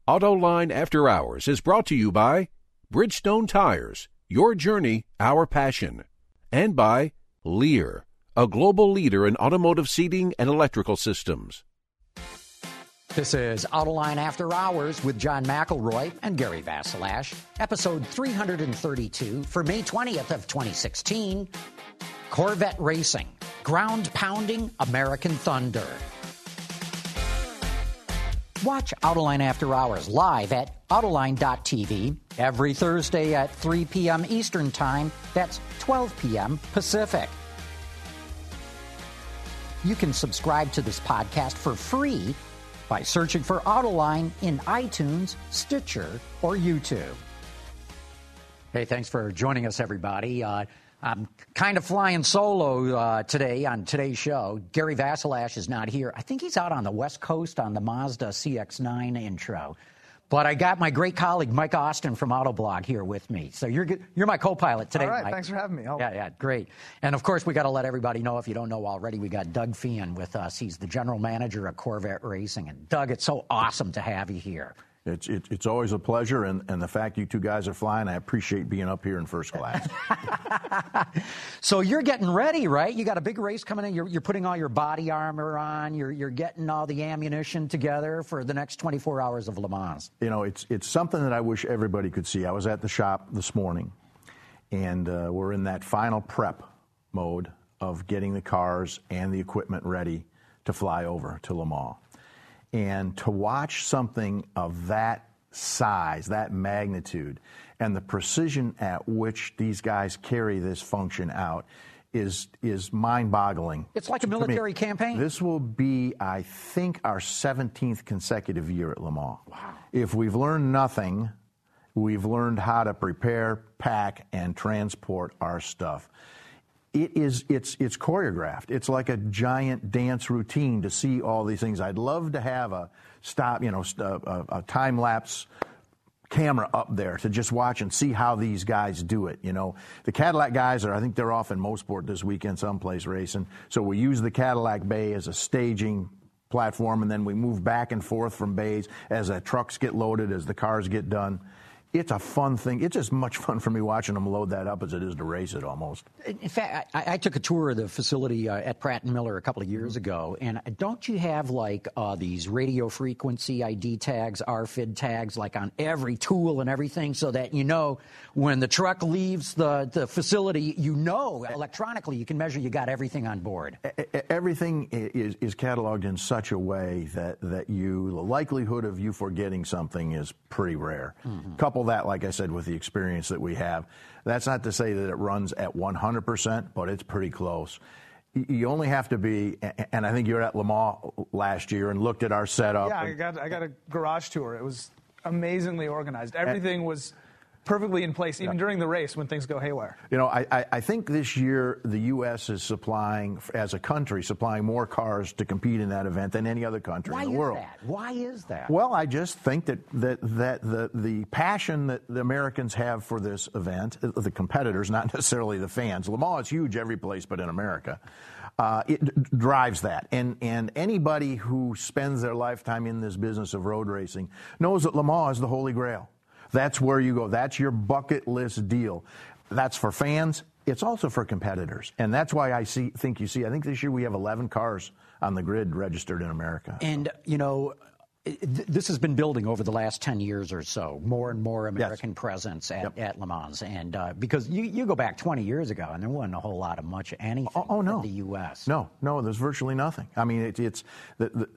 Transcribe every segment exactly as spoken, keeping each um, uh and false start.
Autoline After Hours is brought to you by Bridgestone Tires, your journey, our passion, and by Lear, a global leader in automotive seating and electrical systems. This is Autoline After Hours with John McElroy and Gary Vasilash, episode three thirty-two for May twentieth of twenty sixteen. Corvette Racing, ground-pounding American Thunder. Watch Autoline After Hours live at Autoline dot T V every Thursday at three p.m. Eastern Time. That's twelve p.m. Pacific. You can subscribe to this podcast for free by searching for Autoline in iTunes, Stitcher, or YouTube. Hey, thanks for joining us, everybody. Uh, I'm kind of flying solo uh, today on today's show. Gary Vasilash is not here. I think he's out on the West Coast on the Mazda C X nine intro. But I got my great colleague, Mike Austin from Autoblog, here with me. So you're you're my co-pilot today, All right, Mike. Thanks for having me. I'll... Yeah, yeah, great. And, of course, we got to let everybody know, if you don't know already, we got Doug Feehan with us. He's the general manager of Corvette Racing. And, Doug, it's so awesome to have you here. It's it, it's always a pleasure, and, and the fact you two guys are flying, I appreciate being up here in first class. So you're getting ready, right? You got a big race coming in. You're, you're putting all your body armor on. You're you're getting all the ammunition together for the next twenty-four hours of Le Mans. You know, it's it's something that I wish everybody could see. I was at the shop this morning, and uh, we're in that final prep mode of getting the cars and the equipment ready to fly over to Le Mans. And to watch something of that size, that magnitude, and the precision at which these guys carry this function out is is mind-boggling. It's like a military campaign? This will be, I think, our seventeenth consecutive year at Le Mans. Wow. If we've learned nothing, we've learned how to prepare, pack, and transport our stuff. It is, it's, it's choreographed. It's like a giant dance routine to see all these things. I'd love to have a stop, you know, a, a time-lapse camera up there to just watch and see how these guys do it. You know, the Cadillac guys are, I think they're off in Mosport this weekend someplace racing. So we use the Cadillac Bay as a staging platform, and then we move back and forth from bays as the trucks get loaded, as the cars get done. It's a fun thing. It's as much fun for me watching them load that up as it is to race it almost. In fact, I, I took a tour of the facility uh, at Pratt and Miller a couple of years ago, and don't you have like uh, these radio frequency I D tags, R F I D tags, like on every tool and everything, so that you know when the truck leaves the, the facility, you know electronically you can measure you got everything on board. Everything is, is cataloged in such a way that, that you, the likelihood of you forgetting something is pretty rare. Mm-hmm. Couple that, like I said, with the experience that we have. That's not to say that it runs at one hundred percent, but it's pretty close. You only have to be, and I think you were at Le Mans last year and looked at our setup. Yeah, I got I got a garage tour. It was amazingly organized. Everything was perfectly in place, even yeah. during the race when things go haywire. You know, I, I, I think this year the U S is supplying, as a country, supplying more cars to compete in that event than any other country Why in the world. Why is that? Why is that? Well, I just think that, that, that the, the passion that the Americans have for this event, the competitors, not necessarily the fans. Le Mans is huge every place but in America. Uh, it d- drives that. And, and anybody who spends their lifetime in this business of road racing knows that Le Mans is the Holy Grail. That's where you go. That's your bucket list deal. That's for fans. It's also for competitors. And that's why I see, think you see, I think this year we have eleven cars on the grid registered in America. And, you know, this has been building over the last ten years or so, more and more American yes. presence at, yep. at Le Mans. And uh, because you, you go back twenty years ago, and there wasn't a whole lot of much anything oh, oh, no. in the U S. No, no, there's virtually nothing. I mean, it, it's the, the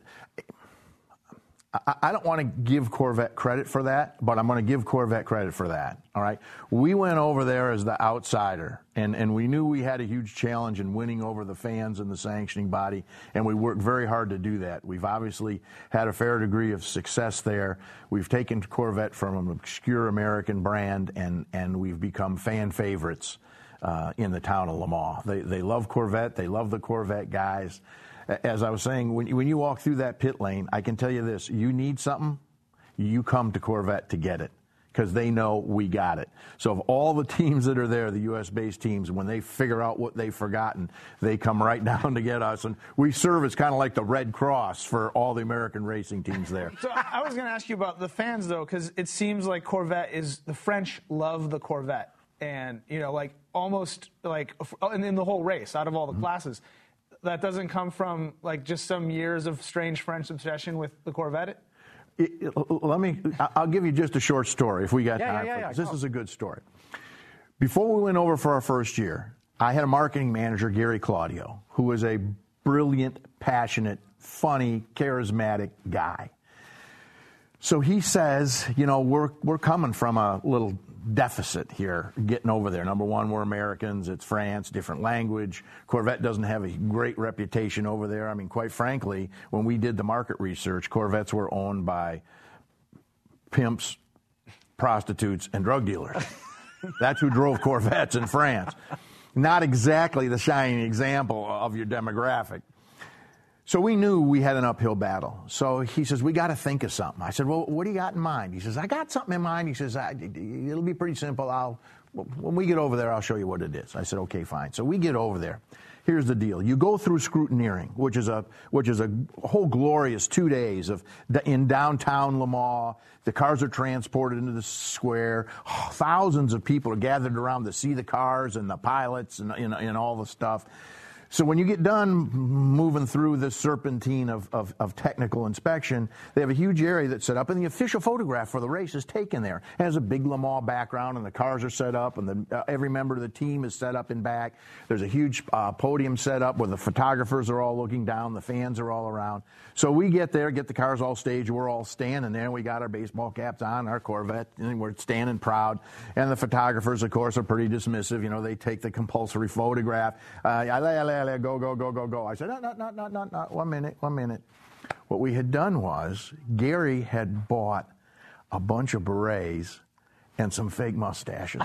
I don't want to give Corvette credit for that, but I'm going to give Corvette credit for that, all right? We went over there as the outsider, and, and we knew we had a huge challenge in winning over the fans and the sanctioning body, and we worked very hard to do that. We've obviously had a fair degree of success there. We've taken Corvette from an obscure American brand, and, and we've become fan favorites uh, in the town of Le Mans. They, they love Corvette. They love the Corvette guys. As I was saying, when you, when you walk through that pit lane, I can tell you this, you need something, you come to Corvette to get it. because they know we got it. So of all the teams that are there, the U S-based teams, when they figure out what they've forgotten, they come right down to get us. And we serve as kind of like the Red Cross for all the American racing teams there. So I was going to ask you about the fans, though, because it seems like Corvette is, the French love the Corvette. And, you know, like almost like in, in the whole race, out of all the mm-hmm. classes, that doesn't come from like just some years of strange French obsession with the Corvette? It, it, let me, I'll give you just a short story if we got yeah, time yeah, for yeah, this. yeah. This is a good story. Before we went over for our first year, I had a marketing manager, Gary Claudio, who was a brilliant, passionate, funny, charismatic guy. So he says, you know, we're we're coming from a little deficit here getting over there. Number one, we're Americans. It's France, different language. Corvette doesn't have a great reputation over there. I mean, quite frankly, when we did the market research, Corvettes were owned by pimps, prostitutes, and drug dealers. That's who drove Corvettes in France. Not exactly the shining example of your demographic. So we knew we had an uphill battle. So he says, we got to think of something. I said, well, what do you got in mind? He says, I got something in mind. He says, I, it'll be pretty simple. I'll, when we get over there, I'll show you what it is. I said, okay, fine. So we get over there. Here's the deal. You go through scrutineering, which is a which is a whole glorious two days of in downtown Le Mans. The cars are transported into the square. Oh, thousands of people are gathered around to see the cars and the pilots and, and, and all the stuff. So when you get done moving through this serpentine of, of, of technical inspection, they have a huge area that's set up, and the official photograph for the race is taken there. It has a big Le Mans background, and the cars are set up, and the, uh, every member of the team is set up in back. There's a huge uh, podium set up where the photographers are all looking down, the fans are all around. So we get there, get the cars all staged, we're all standing there, we got our baseball caps on, our Corvette, and we're standing proud. And the photographers, of course, are pretty dismissive. You know, they take the compulsory photograph. Uh, Go, go, go, go, go. I said, no, no, no, no, no, no, one minute, one minute. What we had done was Gary had bought a bunch of berets and some fake mustaches.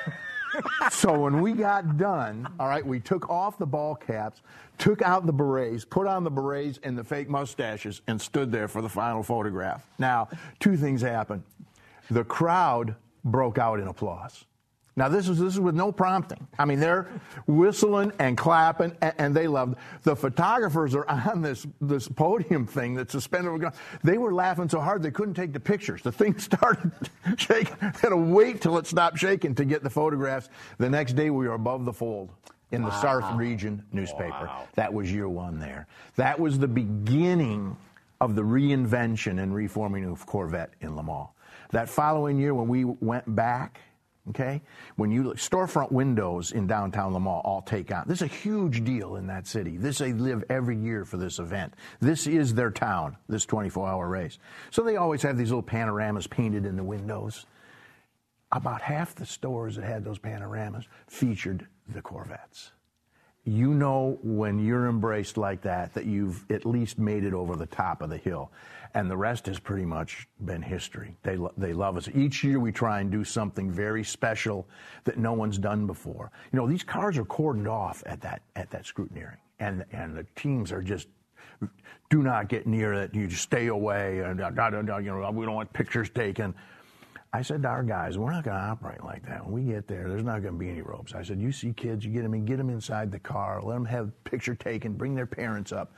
So when we got done, all right, we took off the ball caps, took out the berets, put on the berets and the fake mustaches, and stood there for the final photograph. Now, two things happened. The crowd broke out in applause. Now, this is this is with no prompting. I mean, they're whistling and clapping, and, and they loved. The photographers are on this, this podium thing that's suspended over the ground. They were laughing so hard they couldn't take the pictures. The thing started shaking. They had to wait till it stopped shaking to get the photographs. The next day, we were above the fold in the wow. Sarth Region newspaper. Wow. That was year one there. That was the beginning of the reinvention and reforming of Corvette in Le Mans. That following year, when we went back, okay, when you look, storefront windows in downtown Le Mans all take on. This is a huge deal in that city. This they live every year for this event. This is their town, this twenty-four hour race. So they always have these little panoramas painted in the windows. About half the stores that had those panoramas featured the Corvettes. You know when you're embraced like that, that you've at least made it over the top of the hill. And the rest has pretty much been history. They lo- they love us. Each year we try and do something very special that no one's done before. You know, these cars are cordoned off at that at that scrutineering. And and the teams are just, do not get near it. You just stay away. And, you know, we don't want pictures taken. I said to our guys, we're not going to operate like that. When we get there, there's not going to be any ropes. I said, you see kids, you get them in, get them inside the car, let them have a picture taken, bring their parents up.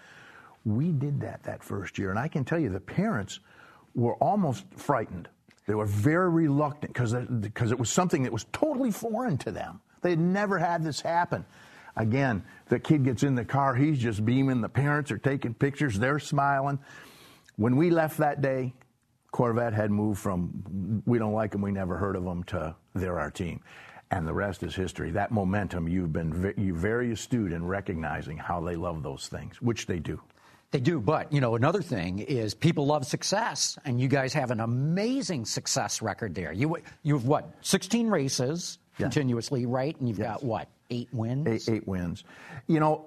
We did that that first year, and I can tell you the parents were almost frightened. They were very reluctant because because it was something that was totally foreign to them. They had never had this happen. Again, the kid gets in the car, he's just beaming. The parents are taking pictures, they're smiling. When we left that day, Corvette had moved from we don't like them, we never heard of them, to they're our team. And the rest is history. That momentum, you've been you're very astute in recognizing how they love those things, which they do. They do, but, you know, another thing is people love success, and you guys have an amazing success record there. You, you've, what, sixteen races yeah. continuously, right? And you've yes. got, what, eight wins? Eight, eight wins. You know,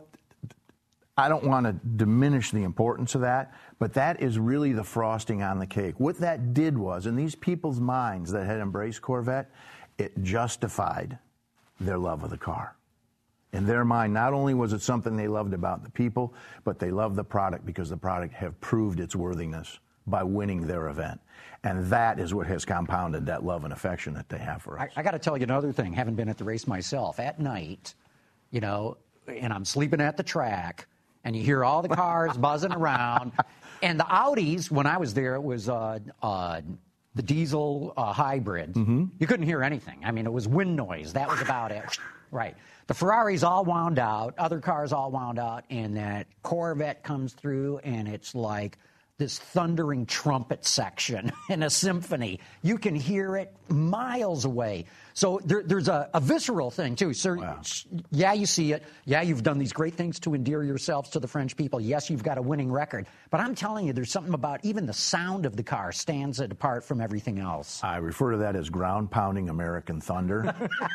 I don't want to diminish the importance of that, but that is really the frosting on the cake. What that did was, in these people's minds that had embraced Corvette, it justified their love of the car. In their mind, not only was it something they loved about the people, but they loved the product because the product have proved its worthiness by winning their event. And that is what has compounded that love and affection that they have for us. I, I got to tell you another thing, having been at the race myself, at night, you know, and I'm sleeping at the track, and you hear all the cars buzzing around, and the Audis, when I was there, it was uh, uh, the diesel uh, hybrid. Mm-hmm. You couldn't hear anything. I mean, it was wind noise. That was about it. Right. The Ferraris all wound out, other cars all wound out, and that Corvette comes through, and it's like this thundering trumpet section in a symphony. You can hear it miles away. So there, there's a, a visceral thing, too. So, wow. Yeah, you see it. Yeah, you've done these great things to endear yourselves to the French people. Yes, you've got a winning record. But I'm telling you, there's something about even the sound of the car stands it apart from everything else. I refer to that as ground-pounding American thunder.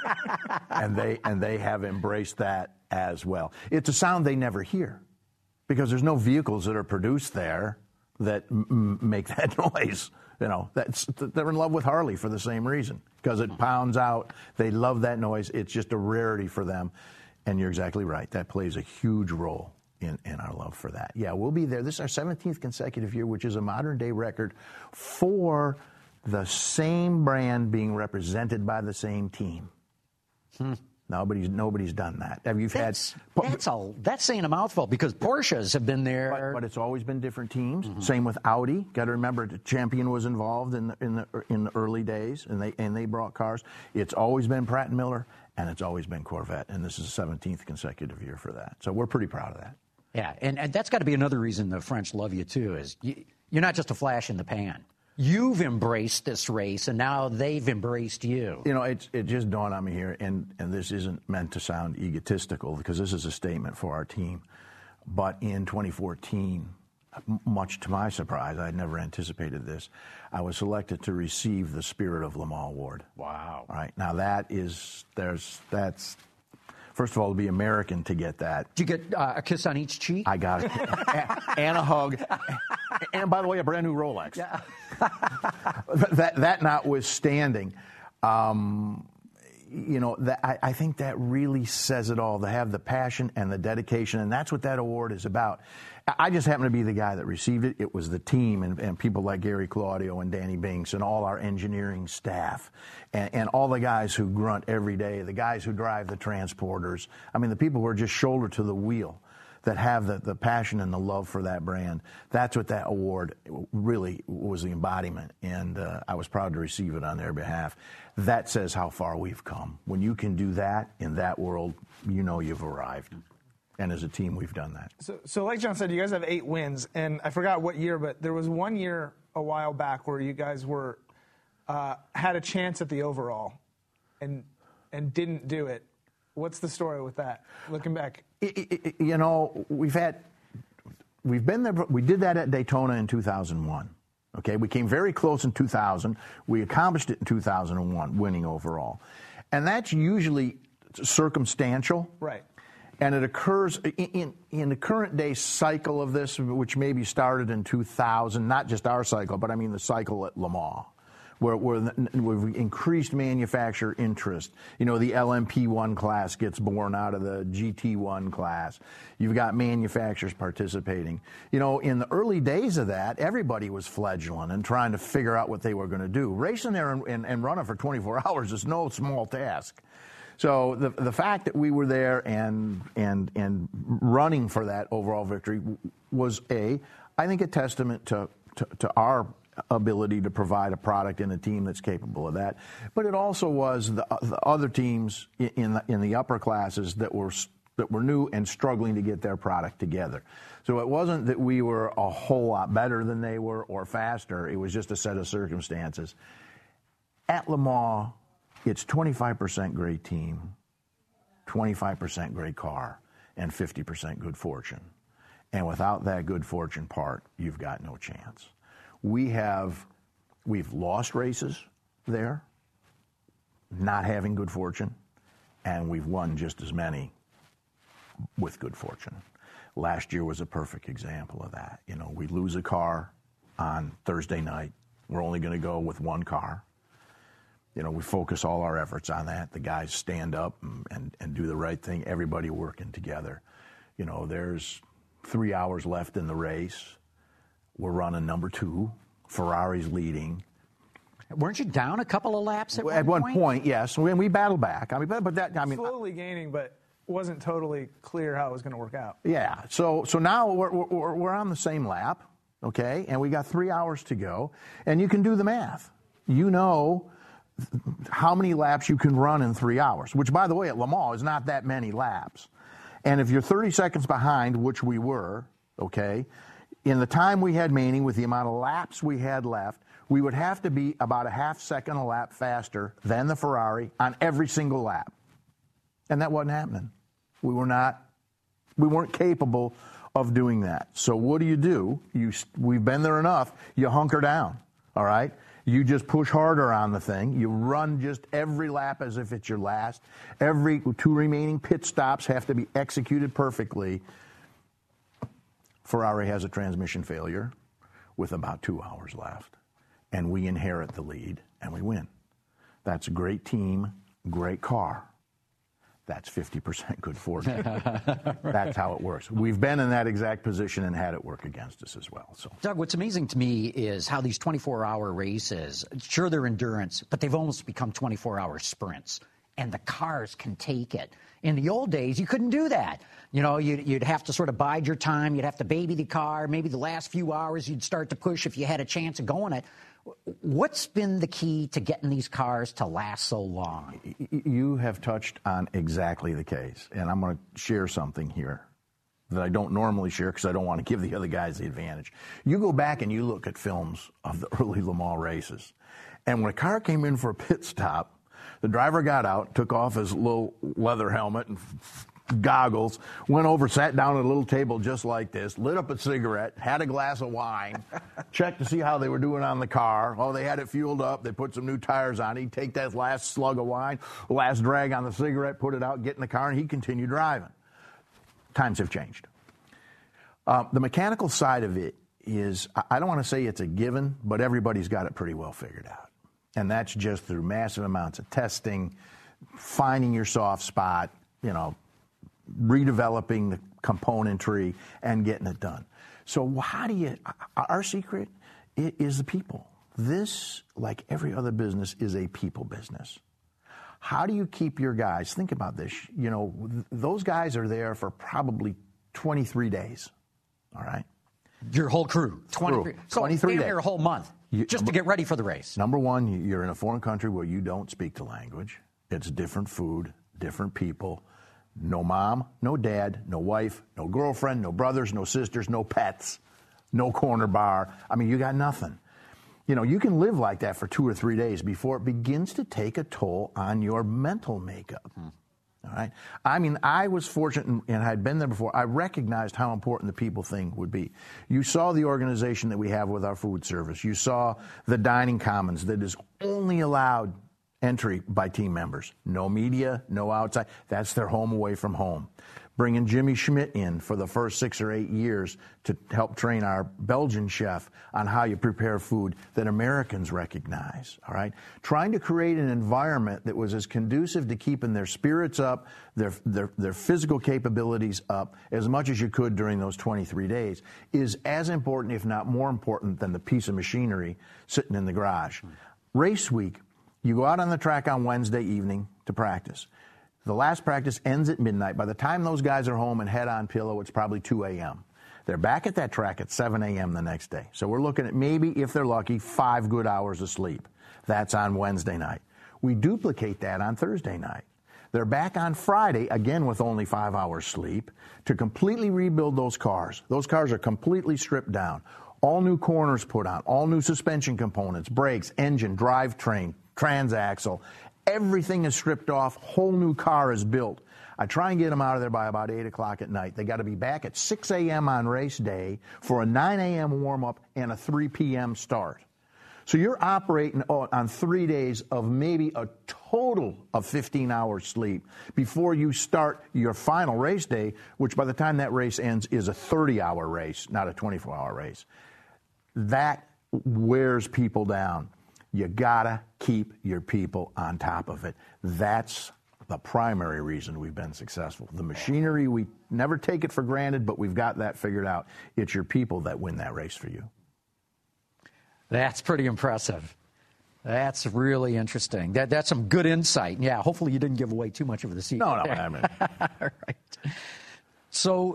and they and they have embraced that as well. It's a sound they never hear because there's no vehicles that are produced there that m- make that noise. You know, that's, they're in love with Harley for the same reason, because it pounds out. They love that noise. It's just a rarity for them. And you're exactly right. That plays a huge role in, in our love for that. Yeah, we'll be there. This is our seventeenth consecutive year, which is a modern-day record for the same brand being represented by the same team. Hmm. Nobody's nobody's done that. Have you that's, had? That's a that's saying a mouthful, because Porsches have been there. But, but it's always been different teams. Mm-hmm. Same with Audi. Got to remember, the Champion was involved in the in the in the early days, and they and they brought cars. It's always been Pratt and Miller, and it's always been Corvette, and this is the seventeenth consecutive year for that. So we're pretty proud of that. Yeah, and, and that's got to be another reason the French love you too. Is you, you're not just a flash in the pan. You've embraced this race, and now they've embraced you. You know, it, it just dawned on me here, and, and this isn't meant to sound egotistical, because this is a statement for our team. But in twenty fourteen, much to my surprise, I had never anticipated this, I was selected to receive the Spirit of Le Mans Award. Wow. All right. Now, that is, there's, that's, first of all, to be American to get that. Did you get uh, a kiss on each cheek? I got it. And a hug. And, by the way, a brand new Rolex. Yeah. that, that notwithstanding, um, you know, that, I, I think that really says it all, to have the passion and the dedication, and that's what that award is about. I just happen to be the guy that received it. It was the team and, and people like Gary Claudio and Danny Binks and all our engineering staff and, and all the guys who grunt every day, the guys who drive the transporters. I mean, the people who are just shoulder to the wheel, that have the, the passion and the love for that brand. That's what that award really was, the embodiment, and uh, I was proud to receive it on their behalf. That says how far we've come. When you can do that in that world, you know you've arrived. And as a team, we've done that. So, so like John said, you guys have eight wins, and I forgot what year, but there was one year a while back where you guys were uh, had a chance at the overall and and didn't do it. What's the story with that, looking back? It, it, you know, we've had, we've been there. We did that at Daytona in two thousand one. Okay, we came very close in two thousand. We accomplished it in two thousand one, winning overall, and that's usually circumstantial, right? And it occurs in, in, in the current day cycle of this, which maybe started in two thousand. Not just our cycle, but I mean the cycle at Le Mans. Where, where, where we've increased manufacturer interest. You know, the L M P one class gets born out of the G T one class. You've got manufacturers participating. You know, in the early days of that, everybody was fledgling and trying to figure out what they were going to do. Racing there and, and, and running for twenty-four hours is no small task. So the the fact that we were there and and and running for that overall victory was, a, I think, a testament to to, to our ability to provide a product and a team that's capable of that. But it also was the, the other teams in the, in the upper classes that were that were new and struggling to get their product together. So it wasn't that we were a whole lot better than they were or faster. It was just a set of circumstances. At Le Mans, it's twenty-five percent great team, twenty-five percent great car, and fifty percent good fortune. And without that good fortune part, you've got no chance. We have, we've lost races there, not having good fortune, and we've won just as many with good fortune. Last year was a perfect example of that. You know, we lose a car on Thursday night. We're only going to go with one car. You know, we focus all our efforts on that. The guys stand up and, and, and do the right thing, everybody working together. You know, there's three hours left in the race. We're running number two. Ferrari's leading. Weren't you down a couple of laps at, at one one point? point? Yes. We, we battled back. I mean, but, but that I mean, slowly gaining, but wasn't totally clear how it was going to work out. Yeah. So so now we're, we're we're on the same lap, okay, and we got three hours to go, and you can do the math. You know how many laps you can run in three hours, which, by the way, at Le Mans is not that many laps. And if you're thirty seconds behind, which we were, okay, in the time we had remaining with the amount of laps we had left, we would have to be about a half second a lap faster than the Ferrari on every single lap. And that wasn't happening. We were not, we weren't capable of doing that. So what do you do? You, we've been there enough. You hunker down, all right? You just push harder on the thing. You run just every lap as if it's your last. Every two remaining pit stops have to be executed perfectly. Ferrari has a transmission failure with about two hours left, and we inherit the lead, and we win. That's a great team, great car. That's fifty percent good fortune. That's how it works. We've been in that exact position and had it work against us as well. So, Doug, what's amazing to me is how these twenty-four hour races, sure, they're endurance, but they've almost become twenty-four hour sprints, and the cars can take it. In the old days, you couldn't do that. You know, you'd, you'd have to sort of bide your time. You'd have to baby the car. Maybe the last few hours you'd start to push if you had a chance of going it. What's been the key to getting these cars to last so long? You have touched on exactly the case, and I'm going to share something here that I don't normally share because I don't want to give the other guys the advantage. You go back and you look at films of the early Le Mans races, and when a car came in for a pit stop, the driver got out, took off his little leather helmet and goggles, went over, sat down at a little table just like this, lit up a cigarette, had a glass of wine, checked to see how they were doing on the car. Oh, they had it fueled up. They put some new tires on it. He'd take that last slug of wine, last drag on the cigarette, put it out, get in the car, and he'd continue driving. Times have changed. Uh, the mechanical side of it is, I don't want to say it's a given, but everybody's got it pretty well figured out. And that's just through massive amounts of testing, finding your soft spot, you know, redeveloping the componentry and getting it done. So how do you, our secret is the people. This, like every other business, is a people business. How do you keep your guys, think about this, you know, those guys are there for probably twenty-three days, all right? Your whole crew, twenty-three, crew. so twenty-three damn days. near a whole month, you, just to get ready for the race. Number one, you're in a foreign country where you don't speak the language. It's different food, different people. No mom, no dad, no wife, no girlfriend, no brothers, no sisters, no pets, no corner bar. I mean, you got nothing. You know, you can live like that for two or three days before it begins to take a toll on your mental makeup. Hmm. All right? I mean, I was fortunate, and I'd been there before. I recognized how important the people thing would be. You saw the organization that we have with our food service. You saw the dining commons that is only allowed entry by team members. No media, no outside. That's their home away from home. Bringing Jimmy Schmidt in for the first six or eight years to help train our Belgian chef on how you prepare food that Americans recognize, all right? Trying to create an environment that was as conducive to keeping their spirits up, their, their, their physical capabilities up as much as you could during those twenty-three days is as important, if not more important, than the piece of machinery sitting in the garage. Race week, you go out on the track on Wednesday evening to practice. The last practice ends at midnight. By the time those guys are home and head on pillow, it's probably two a.m. They're back at that track at seven a.m. the next day. So we're looking at maybe, if they're lucky, five good hours of sleep. That's on Wednesday night. We duplicate that on Thursday night. They're back on Friday, again with only five hours sleep, to completely rebuild those cars. Those cars are completely stripped down. All new corners put on, all new suspension components, brakes, engine, drivetrain, transaxle. Everything is stripped off. Whole new car is built. I try and get them out of there by about eight o'clock at night. They got to be back at six a.m. on race day for a nine a.m. warm-up and a three p.m. start. So you're operating on three days of maybe a total of fifteen hours sleep before you start your final race day, which by the time that race ends is a thirty hour race, not a twenty-four hour race. That wears people down. You gotta keep your people on top of it. That's the primary reason we've been successful. The machinery, we never take it for granted, but we've got that figured out. It's your people that win that race for you. That's pretty impressive. That's really interesting. That, that's some good insight. Yeah, hopefully you didn't give away too much of the secret. No, no, there. I mean. All right. So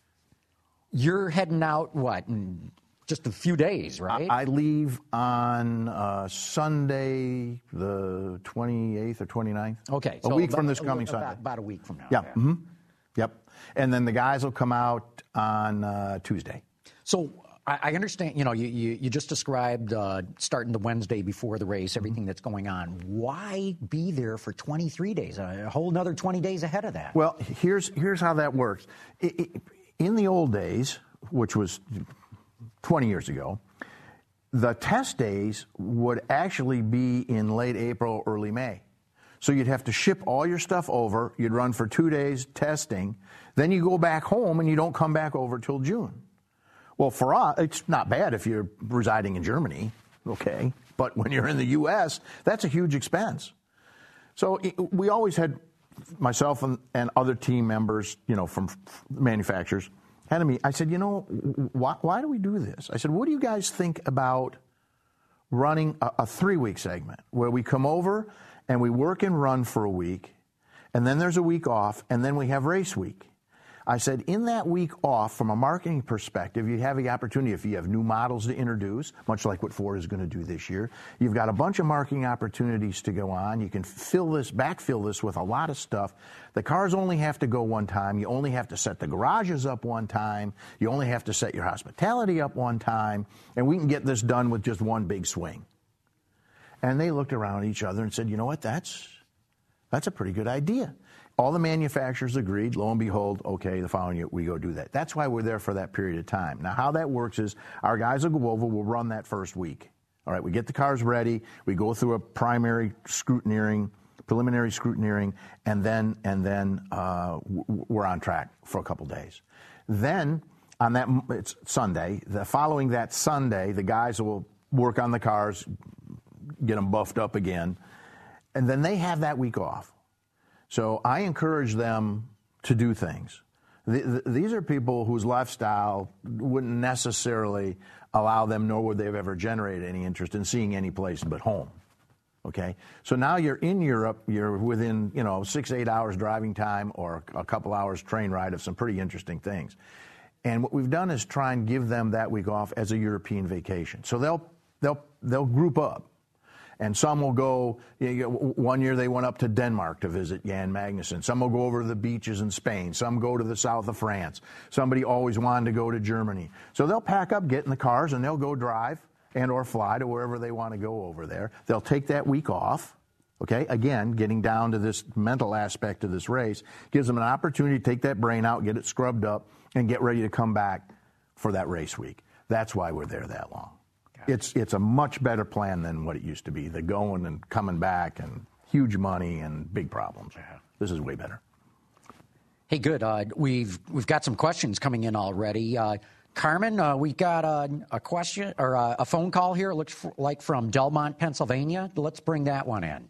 you're heading out, what, in just a few days, right? I, I leave on uh, Sunday, the twenty-eighth or twenty-ninth. Okay. A so week about, from this coming about, Sunday. About a week from now. Yeah. Okay. Mm-hmm. Yep. And then the guys will come out on uh, Tuesday. So I, I understand, you know, you, you, you just described uh, starting the Wednesday before the race, everything that's going on. Why be there for twenty-three days, a whole another twenty days ahead of that? Well, here's here's how that works. It, it, in the old days, which was twenty years ago, the test days would actually be in late April, early May. So you'd have to ship all your stuff over. You'd run for two days testing. Then you go back home and you don't come back over till June. Well, for us, it's not bad if you're residing in Germany, okay? But when you're in the U S, that's a huge expense. So it, we always had, myself and, and other team members, you know, from manufacturers, had to meet. I said, you know, why, why do we do this? I said, what do you guys think about running a, a three-week segment where we come over and we work and run for a week, and then there's a week off, and then we have race week? I said, in that week off, from a marketing perspective, you have the opportunity, if you have new models to introduce, much like what Ford is going to do this year, you've got a bunch of marketing opportunities to go on. You can fill this, backfill this with a lot of stuff. The cars only have to go one time. You only have to set the garages up one time. You only have to set your hospitality up one time. And we can get this done with just one big swing. And they looked around at each other and said, you know what, that's, that's a pretty good idea. All the manufacturers agreed. Lo and behold, okay, the following year we go do that. That's why we're there for that period of time. Now, how that works is our guys will go over, we'll run that first week. All right, we get the cars ready, we go through a primary scrutineering, preliminary scrutineering, and then and then uh, we're on track for a couple days. Then on that, it's Sunday. The following that Sunday, the guys will work on the cars, get them buffed up again, and then they have that week off. So I encourage them to do things. The, the, these are people whose lifestyle wouldn't necessarily allow them, nor would they have ever generated any interest in seeing any place but home. Okay? So now you're in Europe, you're within, you know, six, eight hours driving time or a couple hours train ride of some pretty interesting things. And what we've done is try and give them that week off as a European vacation. So they'll they'll they'll group up. And some will go, you know, one year they went up to Denmark to visit Jan Magnussen. Some will go over to the beaches in Spain. Some go to the south of France. Somebody always wanted to go to Germany. So they'll pack up, get in the cars, and they'll go drive and or fly to wherever they want to go over there. They'll take that week off. Okay, again, getting down to this mental aspect of this race gives them an opportunity to take that brain out, get it scrubbed up, and get ready to come back for that race week. That's why we're there that long. It's it's a much better plan than what it used to be. The going and coming back and huge money and big problems. Yeah. This is way better. Hey, good. Uh, we've we've got some questions coming in already. Uh, Carmen, uh, we got a, a question or a, a phone call here. It looks f- like from Delmont, Pennsylvania. Let's bring that one in.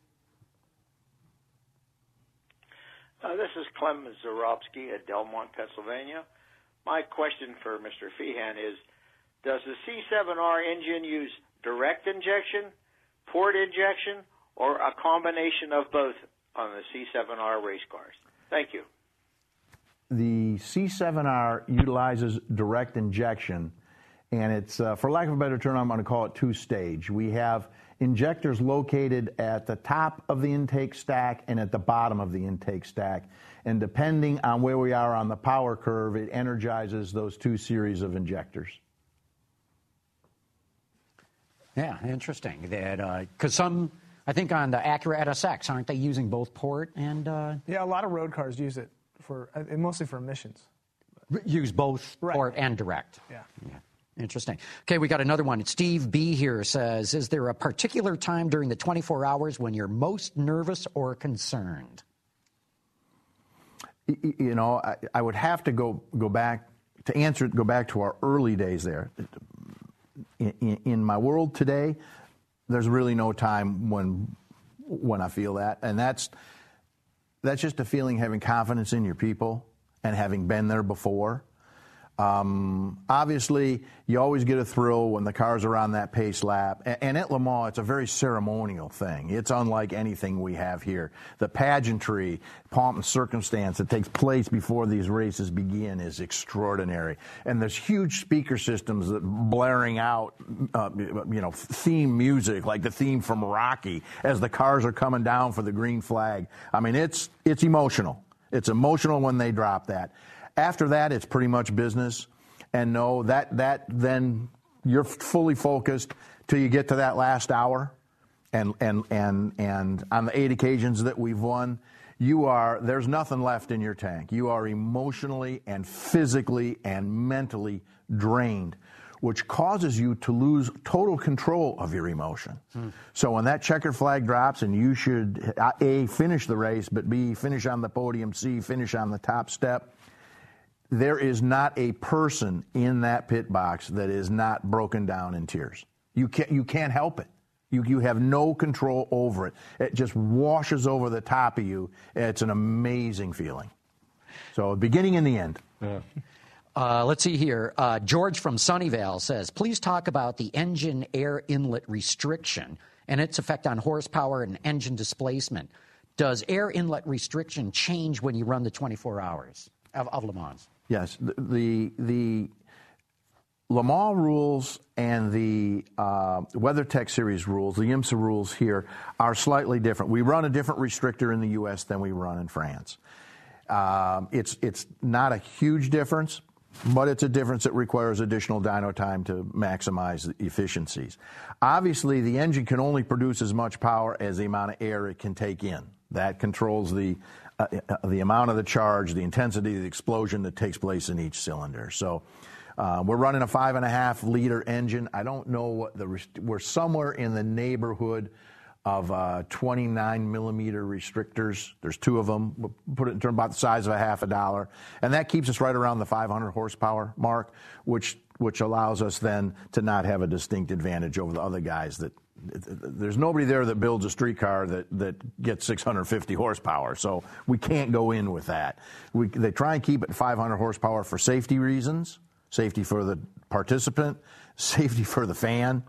Uh, this is Clem Zarobsky at Delmont, Pennsylvania. My question for Mister Feehan is, does the C seven R engine use direct injection, port injection, or a combination of both on the C seven R race cars? Thank you. The C seven R utilizes direct injection, and it's, uh, for lack of a better term, I'm going to call it two-stage. We have injectors located at the top of the intake stack and at the bottom of the intake stack. And depending on where we are on the power curve, it energizes those two series of injectors. Yeah, interesting. That because uh, some, I think on the Acura N S X, aren't they using both port and? Uh, yeah, a lot of road cars use it for uh, mostly for emissions. Use both right. port and direct. Yeah. Yeah. Interesting. Okay, we got another one. Steve B here says, "Is there a particular time during the twenty-four hours when you're most nervous or concerned?" You know, I, I would have to go go back to answer it. Go back to our early days there. In, in, in my world today, there's really no time when when I feel that, and that's that's just a feeling, having confidence in your people and having been there before. Um, obviously, you always get a thrill when the cars are on that pace lap. And, and at Le Mans, it's a very ceremonial thing. It's unlike anything we have here. The pageantry, pomp and circumstance that takes place before these races begin is extraordinary. And there's huge speaker systems that blaring out, uh, you know, theme music, like the theme from Rocky, as the cars are coming down for the green flag. I mean, it's it's emotional. It's emotional when they drop that. After that, it's pretty much business. And no, that that then you're fully focused till you get to that last hour. And and and and on the eight occasions that we've won, you are there's nothing left in your tank. You are emotionally and physically and mentally drained, which causes you to lose total control of your emotion. Hmm. So when that checkered flag drops and you should, A, finish the race, but B, finish on the podium, C, finish on the top step, there is not a person in that pit box that is not broken down in tears. You can't, you can't help it. You, you have no control over it. It just washes over the top of you. It's an amazing feeling. So beginning and the end. Yeah. Uh, let's see here. Uh, George from Sunnyvale says, please talk about the engine air inlet restriction and its effect on horsepower and engine displacement. Does air inlet restriction change when you run the twenty-four hours of, of Le Mans? Yes. The, the, the Le Mans rules and the uh, WeatherTech Series rules, the IMSA rules here, are slightly different. We run a different restrictor in the U S than we run in France. Um, it's it's not a huge difference, but it's a difference that requires additional dyno time to maximize the efficiencies. Obviously, the engine can only produce as much power as the amount of air it can take in. That controls the uh, the amount of the charge, the intensity of the explosion that takes place in each cylinder. So uh, we're running a five and a half liter engine. I don't know what the we're somewhere in the neighborhood of uh, twenty-nine millimeter restrictors. There's two of them. We'll put it in terms about the size of a half a dollar. And that keeps us right around the five hundred horsepower mark, which which allows us then to not have a distinct advantage over the other guys. That there's nobody there that builds a street car that, that gets six hundred fifty horsepower. So we can't go in with that. We, they try and keep it five hundred horsepower for safety reasons, safety for the participant, safety for the fan.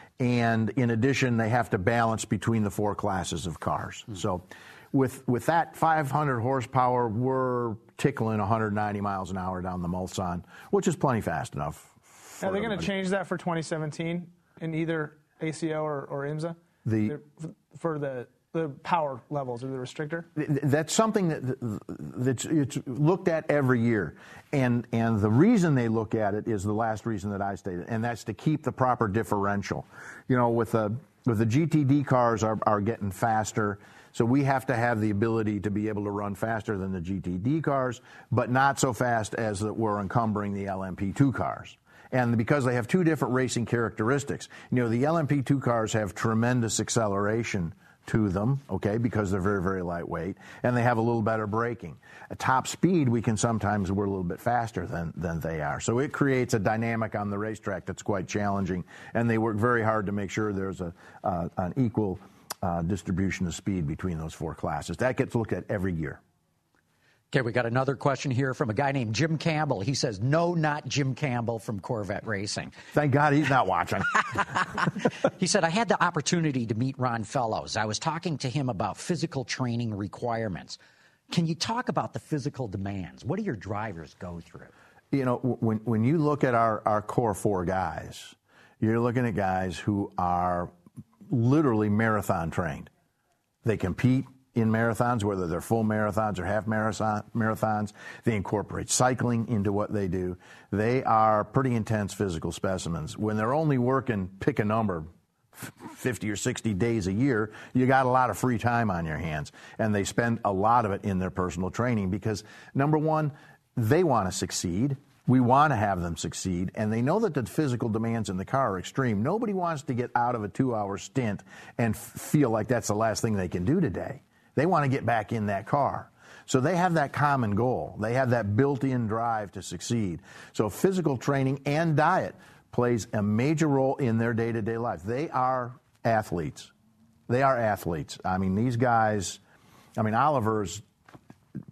And in addition, they have to balance between the four classes of cars. Mm-hmm. So with with that five hundred horsepower, we're tickling one hundred ninety miles an hour down the Mulsanne, which is plenty fast enough. Are they going to change that for twenty seventeen in either A C O or, or IMSA? The, for the the power levels of the restrictor? That's something that that's it's looked at every year, and and the reason they look at it is the last reason that I stated, and that's to keep the proper differential. You know, with the with the G T D cars are are getting faster, so we have to have the ability to be able to run faster than the G T D cars, but not so fast as that we're encumbering the L M P two cars. And because they have two different racing characteristics, you know, the L M P two cars have tremendous acceleration to them, okay, because they're very, very lightweight, and they have a little better braking. At top speed, we can sometimes, we're a little bit faster than, than they are. So it creates a dynamic on the racetrack that's quite challenging, and they work very hard to make sure there's a uh, an equal uh, distribution of speed between those four classes. That gets looked at every year. Okay, we got another question here from a guy named Jim Campbell. He says, no, not Jim Campbell from Corvette Racing. Thank God he's not watching. He said, I had the opportunity to meet Ron Fellows. I was talking to him about physical training requirements. Can you talk about the physical demands? What do your drivers go through? You know, when, when you look at our, our core four guys, you're looking at guys who are literally marathon trained. They compete in marathons, whether they're full marathons or half marathon, marathons. They incorporate cycling into what they do. They are pretty intense physical specimens. When they're only working, pick a number, fifty or sixty days a year, you got a lot of free time on your hands. And they spend a lot of it in their personal training because, number one, they want to succeed. We want to have them succeed, and they know that the physical demands in the car are extreme. Nobody wants to get out of a two-hour stint and f- feel like that's the last thing they can do today. They want to get back in that car. So they have that common goal. They have that built-in drive to succeed. So physical training and diet plays a major role in their day-to-day life. They are athletes. They are athletes. I mean, these guys, I mean, Oliver's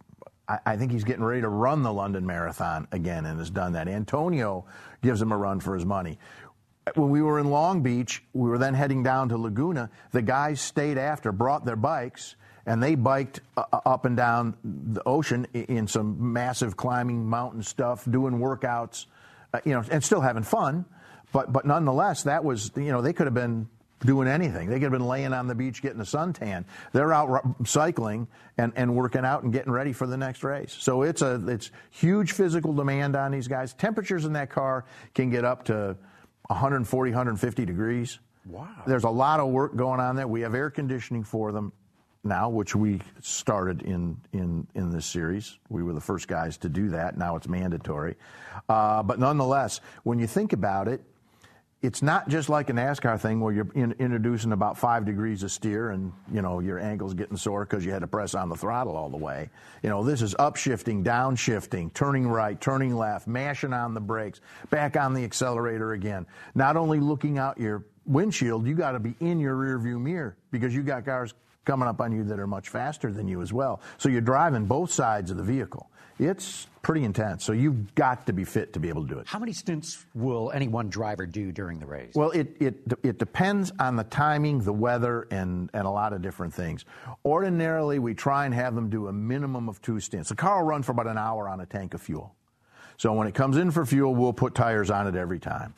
I, I think he's getting ready to run the London Marathon again and has done that. Antonio gives him a run for his money. When we were in Long Beach, we were then heading down to Laguna. The guys stayed after, brought their bikes, and they biked uh, up and down the ocean in some massive climbing mountain stuff, doing workouts, uh, you know, and still having fun. But but nonetheless, that was, you know, they could have been doing anything. They could have been laying on the beach getting a suntan. They're out cycling and, and working out and getting ready for the next race. So it's a it's huge physical demand on these guys. Temperatures in that car can get up to one forty, one fifty degrees. Wow. There's a lot of work going on there. We have air conditioning for them now, which we started in, in, in this series. We were the first guys to do that. Now it's mandatory. Uh, but nonetheless, when you think about it, it's not just like a NASCAR thing where you're in, introducing about five degrees of steer and, you know, your ankle's getting sore because you had to press on the throttle all the way. You know, this is upshifting, downshifting, turning right, turning left, mashing on the brakes, back on the accelerator again. Not only looking out your windshield, you got to be in your rearview mirror because you got cars coming up on you that are much faster than you as well. So you're driving both sides of the vehicle. It's pretty intense. So you've got to be fit to be able to do it. How many stints will any one driver do during the race? Well, it it it depends on the timing, the weather, and, and a lot of different things. Ordinarily, we try and have them do a minimum of two stints. The car will run for about an hour on a tank of fuel. So when it comes in for fuel, we'll put tires on it every time.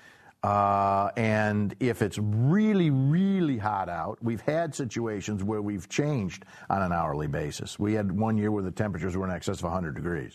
Uh, and if it's really, really hot out, we've had situations where we've changed on an hourly basis. We had one year where the temperatures were in excess of one hundred degrees.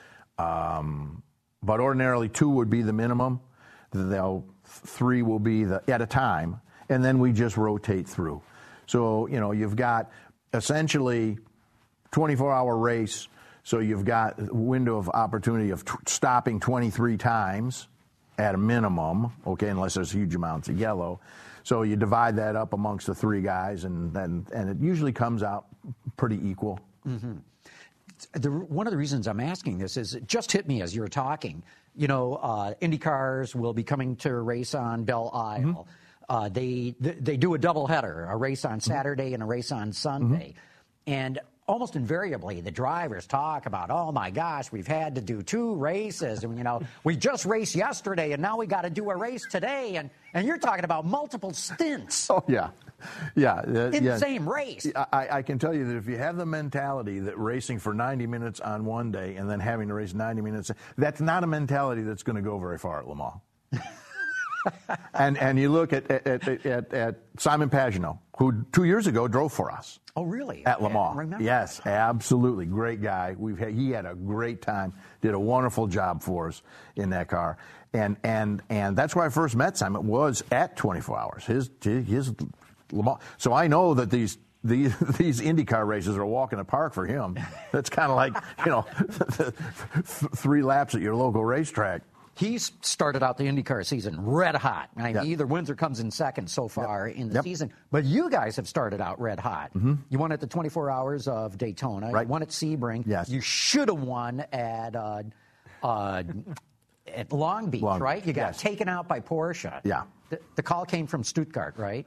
Um, but ordinarily, two would be the minimum. They'll, three will be the at a time, and then we just rotate through. So, you know, you've got essentially twenty-four hour race, so you've got a window of opportunity of t- stopping twenty-three times at a minimum, okay, unless there's huge amounts of yellow. So you divide that up amongst the three guys, and and, and it usually comes out pretty equal. Mm-hmm. The, one of the reasons I'm asking this is it just hit me as you were talking. You know, uh, Indy cars will be coming to a race on Belle Isle. Mm-hmm. Uh, they they do a doubleheader, a race on Saturday mm-hmm. and a race on Sunday. Mm-hmm. And almost invariably, the drivers talk about, oh, my gosh, we've had to do two races. And, you know, we just raced yesterday, and now we got to do a race today. And, and you're talking about multiple stints. Oh, yeah. Yeah. Uh, in yeah. the same race. I, I can tell you that if you have the mentality that racing for ninety minutes on one day and then having to race ninety minutes, that's not a mentality that's going to go very far at Le Mans. and and you look at at, at at Simon Pagenaud, who two years ago drove for us. Oh, really? At Le Mans. Yes, absolutely. Great guy. We've had, he had a great time, did a wonderful job for us in that car. And and and that's where I first met Simon, was at twenty-four hours. His his Le Mans. So I know that these these these IndyCar races are a walk in the park for him. That's kind of like, you know, three laps at your local racetrack. He's started out the IndyCar season red hot. I mean, yeah. He either wins or comes in second so far yep. in the yep. season. But you guys have started out red hot. Mm-hmm. You won at the twenty-four hours of Daytona. Right. You won at Sebring. Yes. You should have won at uh, uh, at Long Beach, Long right? Beach. You got Yes. taken out by Porsche. Yeah. The, the call came from Stuttgart, right?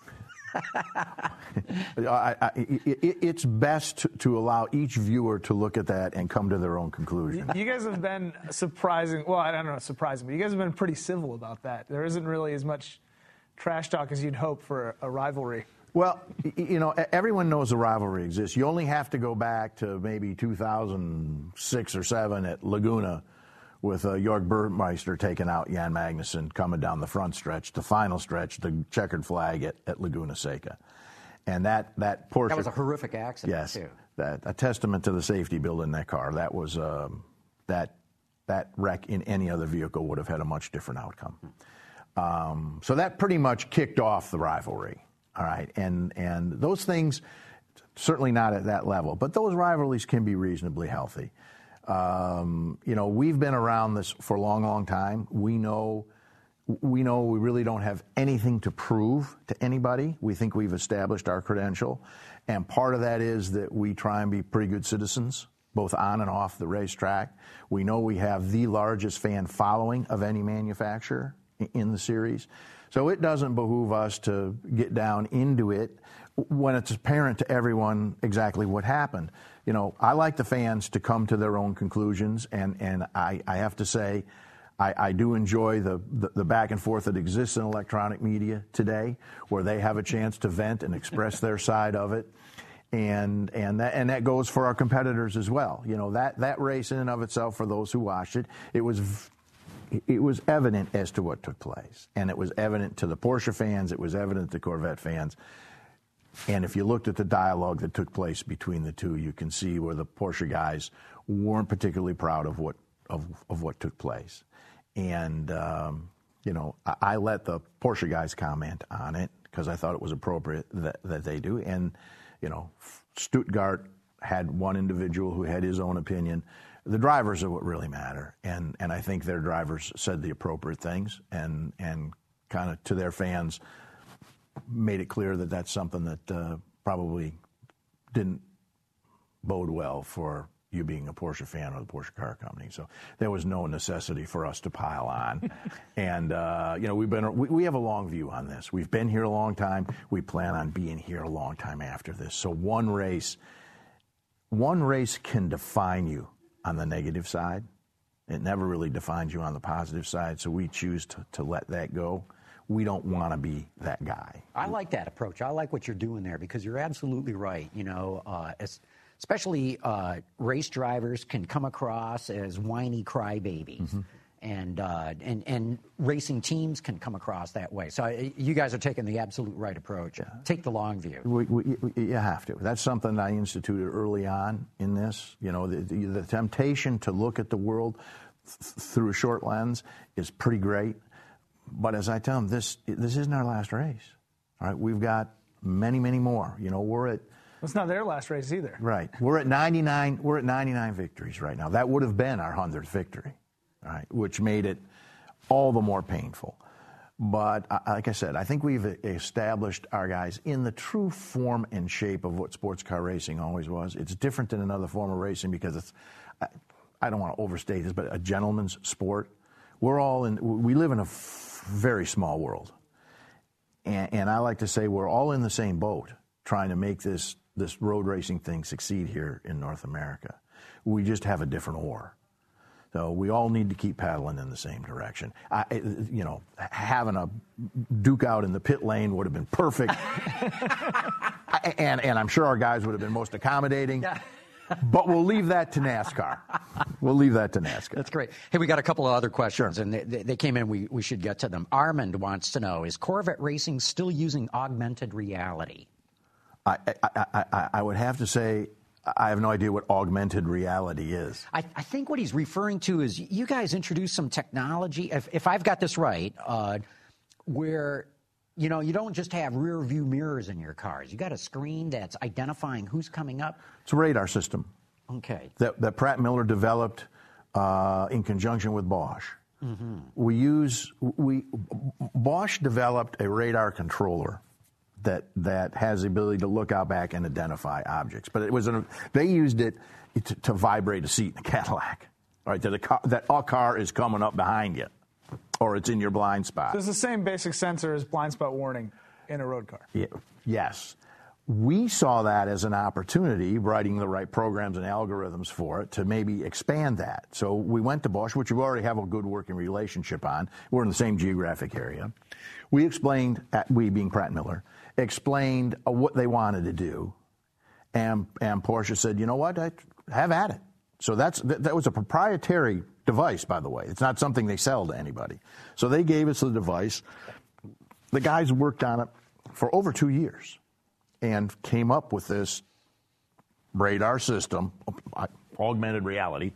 I, I, it, it's best to, to allow each viewer to look at that and come to their own conclusion. You guys have been surprising. Well, I don't know, surprising, but you guys have been pretty civil about that. There isn't really as much trash talk as you'd hope for a rivalry. Well, you know, everyone knows the rivalry exists. You only have to go back to maybe two thousand six or seven at Laguna with uh, Jörg Burmeister taking out Jan Magnussen coming down the front stretch, the final stretch, the checkered flag at, at Laguna Seca. And that, that Porsche... That was a horrific accident, yes, too. That, a testament to the safety built in that car. That was... Um, that that wreck in any other vehicle would have had a much different outcome. Um, so that pretty much kicked off the rivalry. All right, and and those things, certainly not at that level, but those rivalries can be reasonably healthy. Um, you know, we've been around this for a long, long time. We know, we know we really don't have anything to prove to anybody. We think we've established our credential, and part of that is that we try and be pretty good citizens, both on and off the racetrack. We know we have the largest fan following of any manufacturer in the series. So it doesn't behoove us to get down into it when it's apparent to everyone exactly what happened. You know, I like the fans to come to their own conclusions, and, and I, I have to say, I, I do enjoy the, the, the back and forth that exists in electronic media today, where they have a chance to vent and express their side of it. And and that and that goes for our competitors as well. You know, that, that race in and of itself, for those who watched it, it was it was evident as to what took place. And it was evident to the Porsche fans, it was evident to Corvette fans. And if you looked at the dialogue that took place between the two, you can see where the Porsche guys weren't particularly proud of what of, of what took place. And um, you know, I, I let the Porsche guys comment on it because I thought it was appropriate that, that they do. And you know, Stuttgart had one individual who had his own opinion. The drivers are what really matter, and and I think their drivers said the appropriate things, and and kind of to their fans made it clear that that's something that uh, probably didn't bode well for you being a Porsche fan or the Porsche car company. So there was no necessity for us to pile on. And, uh, you know, we've been, we, we have a long view on this. We've been here a long time. We plan on being here a long time after this. So one race, one race can define you on the negative side. It never really defines you on the positive side. So we choose to, to let that go. We don't want to be that guy. I like that approach. I like what you're doing there, because you're absolutely right. You know, uh, as, especially uh, race drivers can come across as whiny crybabies, mm-hmm. and uh, and and racing teams can come across that way. So uh, you guys are taking the absolute right approach. Yeah. Take the long view. We, we, you have to. That's something I instituted early on in this. You know, the, the, the temptation to look at the world th- through a short lens is pretty great. But as I tell them, this this isn't our last race. All right, we've got many, many more. You know, we're at. It's not their last race either. Right. We're at ninety-nine. We're at ninety-nine victories right now. That would have been our hundredth victory, all right, which made it all the more painful. But uh, like I said, I think we've established our guys in the true form and shape of what sports car racing always was. It's different than another form of racing because it's. I, I don't want to overstate this, but a gentleman's sport. We're all in. We live in a f- very small world, and, and I like to say we're all in the same boat, trying to make this. this road racing thing succeed here in North America. We just have a different oar. So we all need to keep paddling in the same direction. I, you know, having a duke out in the pit lane would have been perfect. and, and I'm sure our guys would have been most accommodating. Yeah. But we'll leave that to NASCAR. We'll leave that to NASCAR. That's great. Hey, we got a couple of other questions, sure. and they, they came in. We, we should get to them. Armand wants to know, is Corvette Racing still using augmented reality? I, I, I, I would have to say I have no idea what augmented reality is. I, I think what he's referring to is you guys introduced some technology, if, if I've got this right, uh, where, you know, you don't just have rear view mirrors in your cars. You got a screen that's identifying who's coming up. It's a radar system. Okay. That, that Pratt Miller developed uh, in conjunction with Bosch. Mm-hmm. We use, we, Bosch developed a radar controller that that has the ability to look out back and identify objects. But it was an, they used it to, to vibrate a seat in a Cadillac. All right, that a, car, that a car is coming up behind you, or it's in your blind spot. So it's the same basic sensor as blind spot warning in a road car. Yeah, yes. We saw that as an opportunity, writing the right programs and algorithms for it, to maybe expand that. So we went to Bosch, which we already have a good working relationship on. We're in the same geographic area. We explained, we being Pratt Miller, explained uh, what they wanted to do, and and Porsche said, you know what, I, have at it. So that's that, that was a proprietary device, by the way. It's not something they sell to anybody. So they gave us the device. The guys worked on it for over two years and came up with this radar system, augmented reality.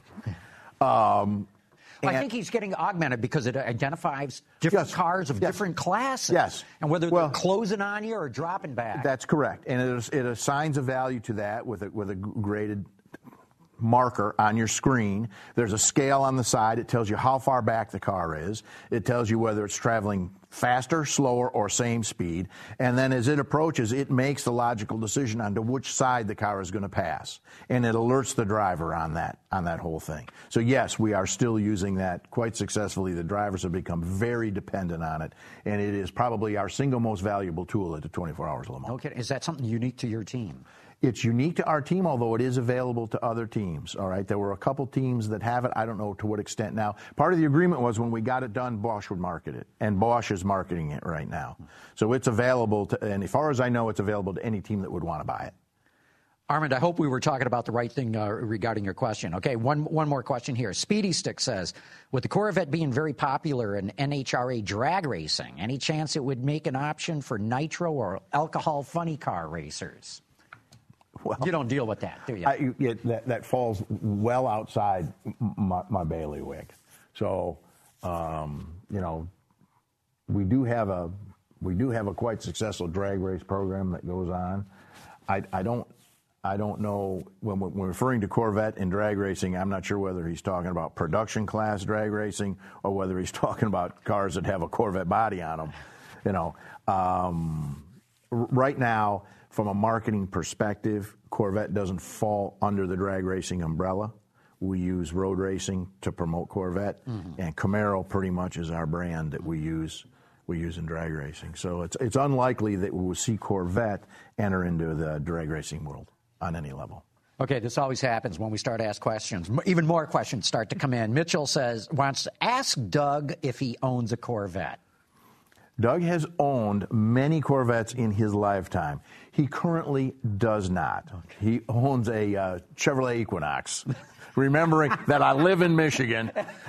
Um, Well, I think he's getting augmented because it identifies different yes, cars of yes, different classes. Yes. And whether well, they're closing on you or dropping back. That's correct. And it, is, it assigns a value to that with a, with a graded marker on your screen. There's a scale on the side. It tells you how far back the car is. It tells you whether it's traveling faster, slower, or same speed. And then as it approaches, it makes the logical decision on to which side the car is going to pass. And it alerts the driver on that, on that whole thing. So yes, we are still using that quite successfully. The drivers have become very dependent on it. And it is probably our single most valuable tool at the twenty-four Hours of Le Mans. Okay, is that something unique to your team? It's unique to our team, although it is available to other teams, all right? There were a couple teams that have it. I don't know to what extent now. Part of the agreement was when we got it done, Bosch would market it, and Bosch is marketing it right now. So it's available to, and as far as I know, it's available to any team that would want to buy it. Armand, I hope we were talking about the right thing uh, regarding your question. Okay, one one more question here. Speedy Stick says, with the Corvette being very popular in N H R A drag racing, any chance it would make an option for nitro or alcohol funny car racers? Well, you don't deal with that, do you? I, it, that, that falls well outside my, my bailiwick. So, um, you know, we do have a we do have a quite successful drag race program that goes on. I, I don't I don't know when we're referring to Corvette and drag racing. I'm not sure whether he's talking about production class drag racing or whether he's talking about cars that have a Corvette body on them. You know, um, right now, from a marketing perspective, Corvette doesn't fall under the drag racing umbrella. We use road racing to promote Corvette, mm-hmm. and Camaro pretty much is our brand that we use we use in drag racing. So it's it's unlikely that we will see Corvette enter into the drag racing world on any level. Okay, this always happens when we start to ask questions. Even more questions start to come in. Mitchell says, wants to ask Doug if he owns a Corvette. Doug has owned many Corvettes in his lifetime. He currently does not. Okay. He owns a uh, Chevrolet Equinox. Remembering that I live in Michigan,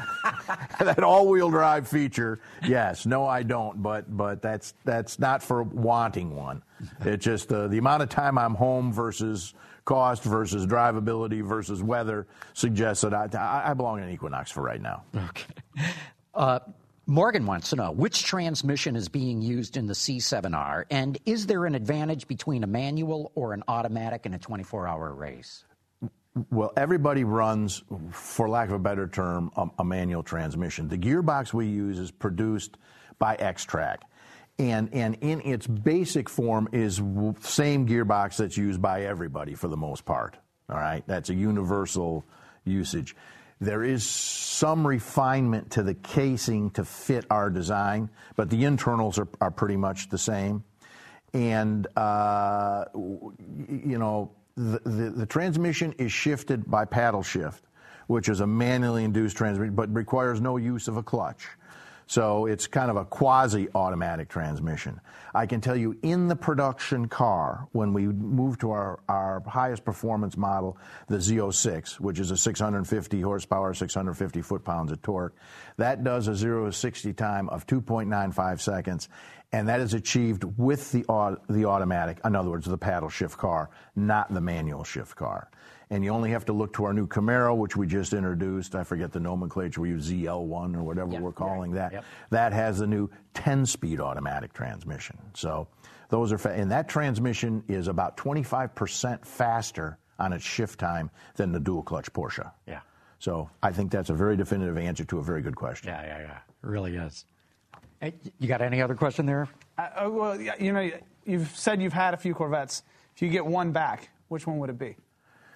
that all-wheel drive feature, yes, no, I don't, but but that's that's not for wanting one. It's just uh, the amount of time I'm home versus cost versus drivability versus weather suggests that I, I belong in an Equinox for right now. Okay. Uh, Morgan wants to know, which transmission is being used in the C seven R, and is there an advantage between a manual or an automatic in a twenty-four hour race? Well, everybody runs, for lack of a better term, a, a manual transmission. The gearbox we use is produced by X-Track, and and in its basic form is the same gearbox that's used by everybody for the most part. All right, that's a universal usage. There is some refinement to the casing to fit our design, but the internals are, are pretty much the same. And, uh, you know, the, the, the transmission is shifted by paddle shift, which is a manually induced transmission, but requires no use of a clutch. So it's kind of a quasi-automatic transmission. I can tell you in the production car, when we move to our, our highest performance model, the Z oh six, which is a six hundred fifty horsepower, six hundred fifty foot-pounds of torque, that does a zero to sixty time of two point nine five seconds, and that is achieved with the, the automatic, in other words, the paddle shift car, not the manual shift car. And you only have to look to our new Camaro, which we just introduced. I forget the nomenclature. We use Z L one or whatever yep, we're calling right. that. Yep. That has the new ten-speed automatic transmission. So those are, fa- and that transmission is about twenty-five percent faster on its shift time than the dual-clutch Porsche. Yeah. So I think that's a very definitive answer to a very good question. Yeah, yeah, yeah. It really is. Hey, you got any other question there? Uh, well, you know, you've said you've had a few Corvettes. If you get one back, which one would it be?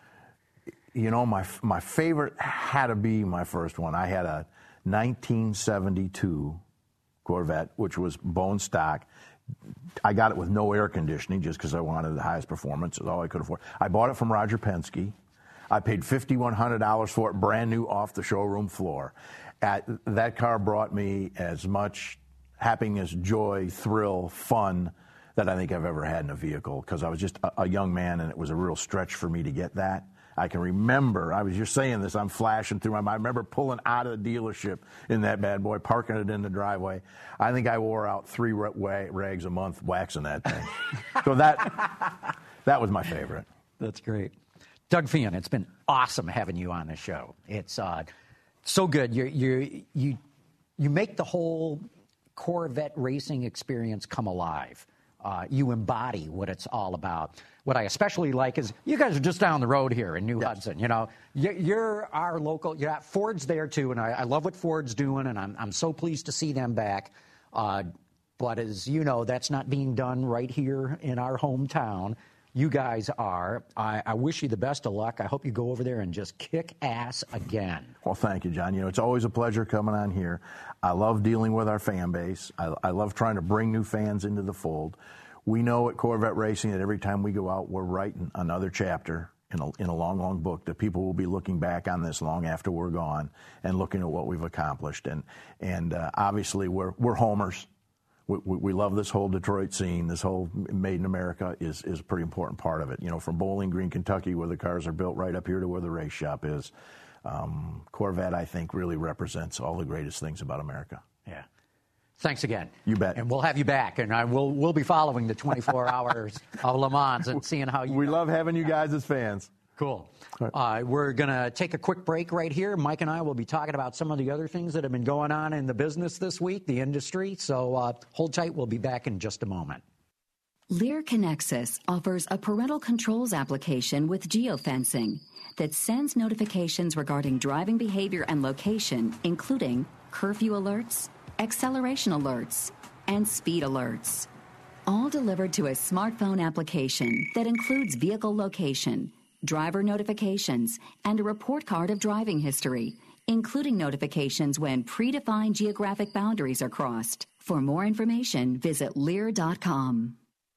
You know, my my favorite had to be my first one. I had a nineteen seventy-two Corvette, which was bone stock. I got it with no air conditioning just because I wanted the highest performance. It's all I could afford. I bought it from Roger Penske. I paid five thousand one hundred dollars for it, brand new off the showroom floor. At, that car brought me as much happiness, joy, thrill, fun that I think I've ever had in a vehicle, because I was just a, a young man, and it was a real stretch for me to get that. I can remember, I was just saying this, I'm flashing through my mind. I remember pulling out of the dealership in that bad boy, parking it in the driveway. I think I wore out three rags a month waxing that thing. So that that was my favorite. That's great. Doug Fehan, it's been awesome having you on the show. It's uh, so good. You you you you make the whole Corvette racing experience come alive Uh, you embody what it's all about. What I especially like is you guys are just down the road here in New yes. Hudson. You know, you're our local. Yeah, Ford's there too, and I, I love what Ford's doing, and I'm I'm so pleased to see them back. Uh, but as you know, that's not being done right here in our hometown. You guys are. I, I wish you the best of luck. I hope you go over there and just kick ass again. Well, thank you, John. You know, it's always a pleasure coming on here. I love dealing with our fan base. I, I love trying to bring new fans into the fold. We know at Corvette Racing that every time we go out, we're writing another chapter in a, in a long, long book that people will be looking back on this long after we're gone and looking at what we've accomplished. And and uh, obviously, we're we're homers. We, we, we love this whole Detroit scene. This whole Made in America is, is a pretty important part of it. You know, from Bowling Green, Kentucky, where the cars are built, right up here to where the race shop is. Um, Corvette, I think, really represents all the greatest things about America. Yeah. Thanks again. You bet. And we'll have you back, and I will we'll be following the twenty-four hours of Le Mans and seeing how you. We love having you guys as fans. Cool. Uh, we're going to take a quick break right here. Mike and I will be talking about some of the other things that have been going on in the business this week, the industry. So uh, hold tight. We'll be back in just a moment. Lear Connexus offers a parental controls application with geofencing that sends notifications regarding driving behavior and location, including curfew alerts, acceleration alerts, and speed alerts. All delivered to a smartphone application that includes vehicle location, driver notifications, and a report card of driving history, including notifications when predefined geographic boundaries are crossed. For more information, visit Lear dot com.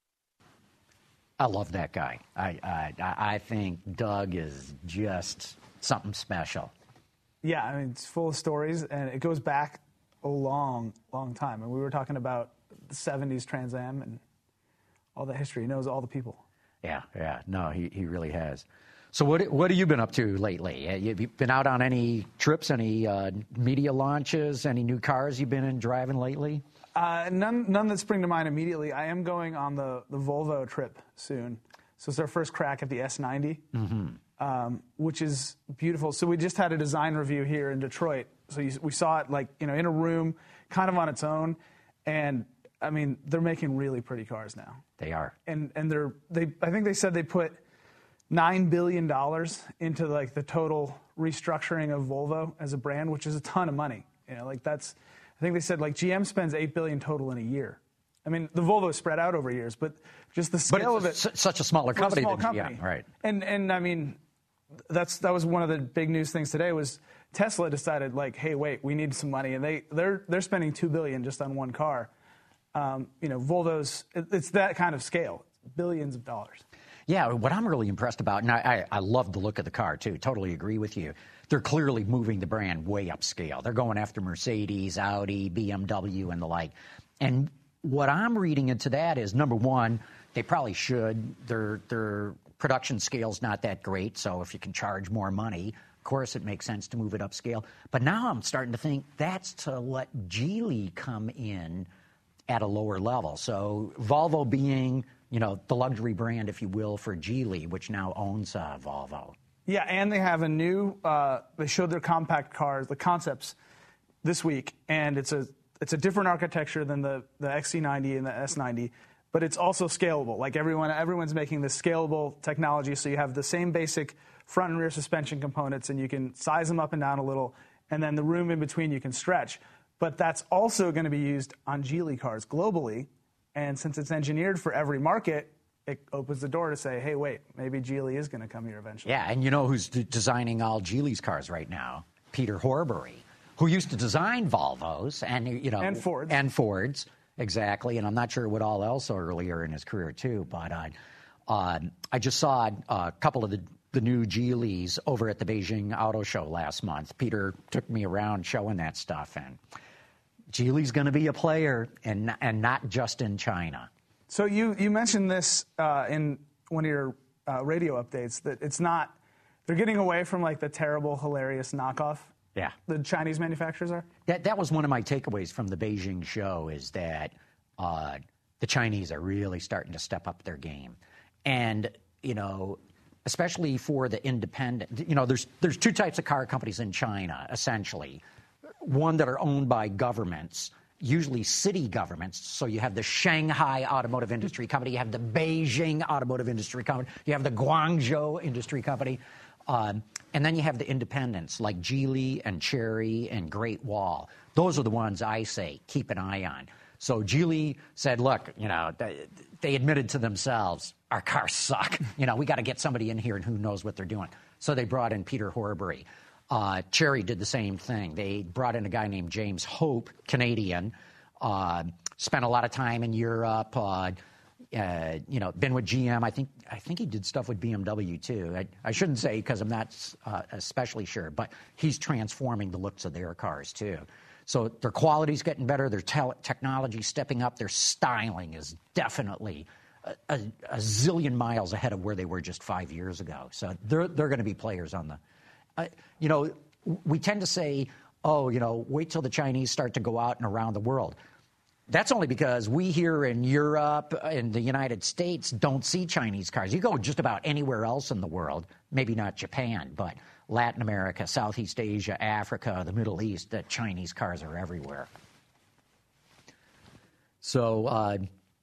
I love that guy. I, I I think Doug is just something special. Yeah, I mean, it's full of stories, and it goes back a long, long time. And we were talking about the seventies Trans Am and all that history. He knows all the people. Yeah, yeah. No, he, he really has. So what what have you been up to lately? Have you been out on any trips, any uh, media launches, any new cars you've been in driving lately? Uh, none none that spring to mind immediately. I am going on the, the Volvo trip soon. So it's our first crack at the S ninety, mm-hmm. um, which is beautiful. So we just had a design review here in Detroit. So you, we saw it like, you know, in a room, kind of on its own. And I mean, they're making really pretty cars now. They are. And and they're they I think they said they put nine billion dollars into like the total restructuring of Volvo as a brand, which is a ton of money. You know, like that's I think they said like G M spends eight billion dollars total in a year. I mean, the Volvo is spread out over years, but just the scale of it. But it's such a smaller company a small than company. G M, right? And and I mean, that's that was one of the big news things today was Tesla decided like, hey, wait, we need some money, and they they're they're spending two billion dollars just on one car. Um, you know, Volvo's, it's that kind of scale, billions of dollars. Yeah, what I'm really impressed about, and I, I, I love the look of the car, too, totally agree with you. They're clearly moving the brand way upscale. They're going after Mercedes, Audi, B M W, and the like. And what I'm reading into that is, number one, they probably should. Their, their production scale's not that great, so if you can charge more money, of course it makes sense to move it upscale. But now I'm starting to think that's to let Geely come in at a lower level. So Volvo being, you know, the luxury brand, if you will, for Geely, which now owns uh, Volvo. Yeah, and they have a new, uh, they showed their compact cars, the concepts, this week, and it's a it's a different architecture than the, the X C ninety and the S ninety, but it's also scalable. Like everyone, everyone's making this scalable technology, so you have the same basic front and rear suspension components, and you can size them up and down a little, and then the room in between you can stretch. But that's also going to be used on Geely cars globally. And since it's engineered for every market, it opens the door to say, hey, wait, maybe Geely is going to come here eventually. Yeah, and you know who's d- designing all Geely's cars right now? Peter Horbury, who used to design Volvos and, you know, and Fords. And Fords, exactly. And I'm not sure what all else earlier in his career, too. But uh, uh, I just saw a couple of the the new Geelys over at the Beijing Auto Show last month. Peter took me around showing that stuff, and Geely's going to be a player, and and not just in China. So you, you mentioned this uh, in one of your uh, radio updates, that it's not, they're getting away from like the terrible, hilarious knockoff. Yeah. The Chinese manufacturers are? That that was one of my takeaways from the Beijing show, is that uh, the Chinese are really starting to step up their game. And, you know, especially for the independent, you know, there's there's two types of car companies in China, essentially. One that are owned by governments, usually city governments. So you have the Shanghai Automotive Industry Company, you have the Beijing Automotive Industry Company, you have the Guangzhou Industry Company, um, and then you have the independents like Geely and Chery and Great Wall. Those are the ones I say keep an eye on. So Geely said, look, you know, they, they admitted to themselves, our cars suck. You know, we got to get somebody in here and who knows what they're doing. So they brought in Peter Horbury. Uh, Chery did the same thing. They brought in a guy named James Hope, Canadian, uh, spent a lot of time in Europe, uh, uh, you know, been with G M. I think I think he did stuff with B M W, too. I, I shouldn't say because I'm not uh, especially sure, but he's transforming the looks of their cars, too. So their quality's getting better, their te- technology's stepping up, their styling is definitely a, a, a zillion miles ahead of where they were just five years ago. So they're, they're going to be players on the... Uh, you know, we tend to say, oh, you know, wait till the Chinese start to go out and around the world. That's only because we here in Europe and the United States don't see Chinese cars. You go just about anywhere else in the world, maybe not Japan, but Latin America, Southeast Asia, Africa, the Middle East, the Chinese cars are everywhere. So uh,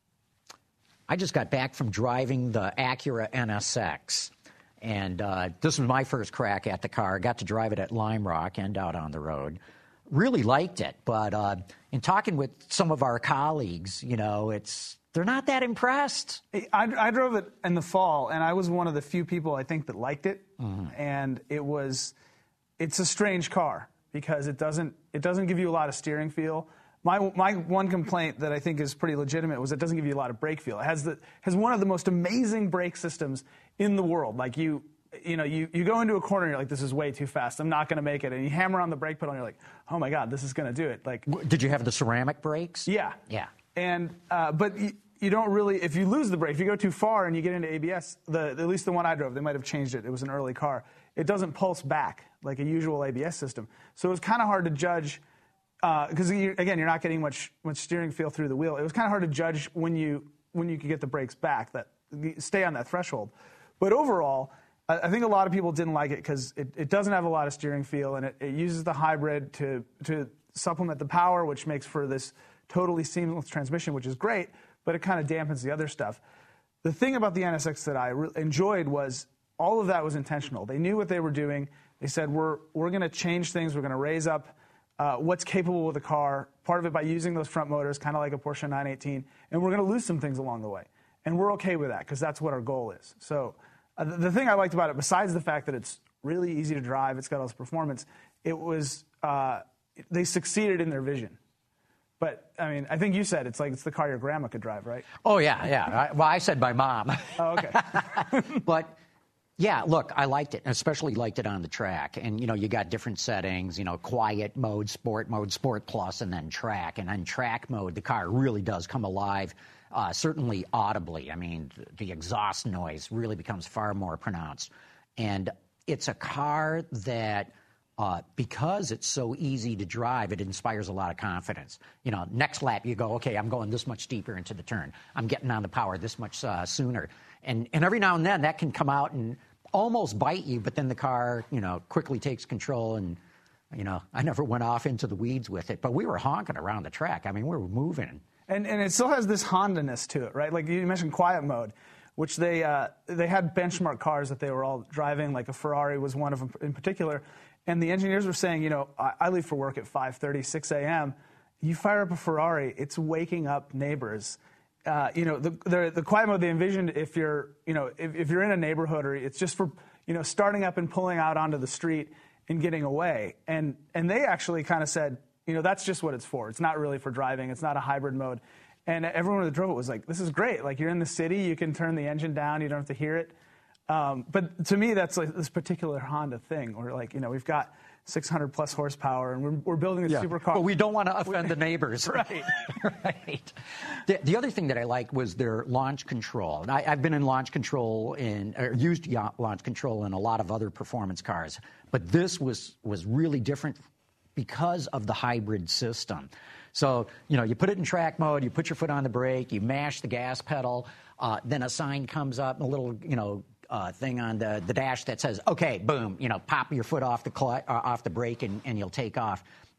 I just got back from driving the Acura N S X. And uh, this was my first crack at the car. Got to drive it at Lime Rock and out on the road. Really liked it. But uh, in talking with some of our colleagues, you know, it's they're not that impressed. I, I drove it in the fall, and I was one of the few people, I think, that liked it. Mm-hmm. And it was, it's a strange car because it doesn't it doesn't give you a lot of steering feel. My my one complaint that I think is pretty legitimate was it doesn't give you a lot of brake feel. It has the has one of the most amazing brake systems in the world. Like you, you know, you, you go into a corner and you're like, this is way too fast. I'm not going to make it. And you hammer on the brake pedal and you're like, oh my God, this is going to do it. Like, did you have the ceramic brakes? Yeah, yeah. And uh, but you, you don't really, if you lose the brake, if you go too far and you get into A B S, the at least the one I drove, they might have changed it. It was an early car. It doesn't pulse back like a usual A B S system. So it was kind of hard to judge. Because uh, you, again, you're not getting much much steering feel through the wheel. It was kind of hard to judge when you when you could get the brakes back, that stay on that threshold. But overall, I, I think a lot of people didn't like it because it, it doesn't have a lot of steering feel, and it, it uses the hybrid to to supplement the power, which makes for this totally seamless transmission, which is great. But it kind of dampens the other stuff. The thing about the N S X that I re- enjoyed was all of that was intentional. They knew what they were doing. They said we're we're going to change things. We're going to raise up. Uh, what's capable with the car, part of it by using those front motors, kind of like a Porsche nine eighteen, and we're going to lose some things along the way. And we're okay with that because that's what our goal is. So uh, the, the thing I liked about it, besides the fact that it's really easy to drive, it's got all this performance, it was, uh, they succeeded in their vision. But, I mean, I think you said it's like it's the car your grandma could drive, right? Oh, yeah, yeah. I, well, I said my mom. Oh, okay. But... yeah, look, I liked it, especially liked it on the track. And, you know, you got different settings, you know, quiet mode, sport mode, sport plus, and then track. And on track mode, the car really does come alive, uh, certainly audibly. I mean, the exhaust noise really becomes far more pronounced. And it's a car that, uh, because it's so easy to drive, it inspires a lot of confidence. You know, next lap you go, okay, I'm going this much deeper into the turn. I'm getting on the power this much uh, sooner. And, and every now and then that can come out and almost bite you, but then the car, you know, quickly takes control. And, you know, I never went off into the weeds with it, but we were honking around the track. I mean, we were moving. And and it still has this Honda-ness to it, right? Like you mentioned quiet mode, which they uh, they had benchmark cars that they were all driving, like a Ferrari was one of them in particular. And the engineers were saying, you know, I, I leave for work at five thirty, six a.m. You fire up a Ferrari, it's waking up neighbors. Uh, you know, the, the the quiet mode they envisioned if you're, you know, if, if you're in a neighborhood or it's just for, you know, starting up and pulling out onto the street and getting away. And and they actually kind of said, you know, that's just what it's for. It's not really for driving. It's not a hybrid mode. And everyone that drove it was like, this is great. Like you're in the city, you can turn the engine down, you don't have to hear it. Um, but to me, that's like this particular Honda thing where like, you know, we've got six hundred plus horsepower and we're, we're building a yeah, supercar. But we don't want to offend the neighbors. Right. Right. The, the other thing that I like was their launch control. And I, I've been in launch control in, or used launch control in a lot of other performance cars. But this was, was really different because of the hybrid system. So, you know, you put it in track mode, you put your foot on the brake, you mash the gas pedal, uh, then a sign comes up, a little, you know, Uh, thing on the, the dash that says, okay, boom, you know, pop your foot off the cl- uh, off the brake and, and you'll take off.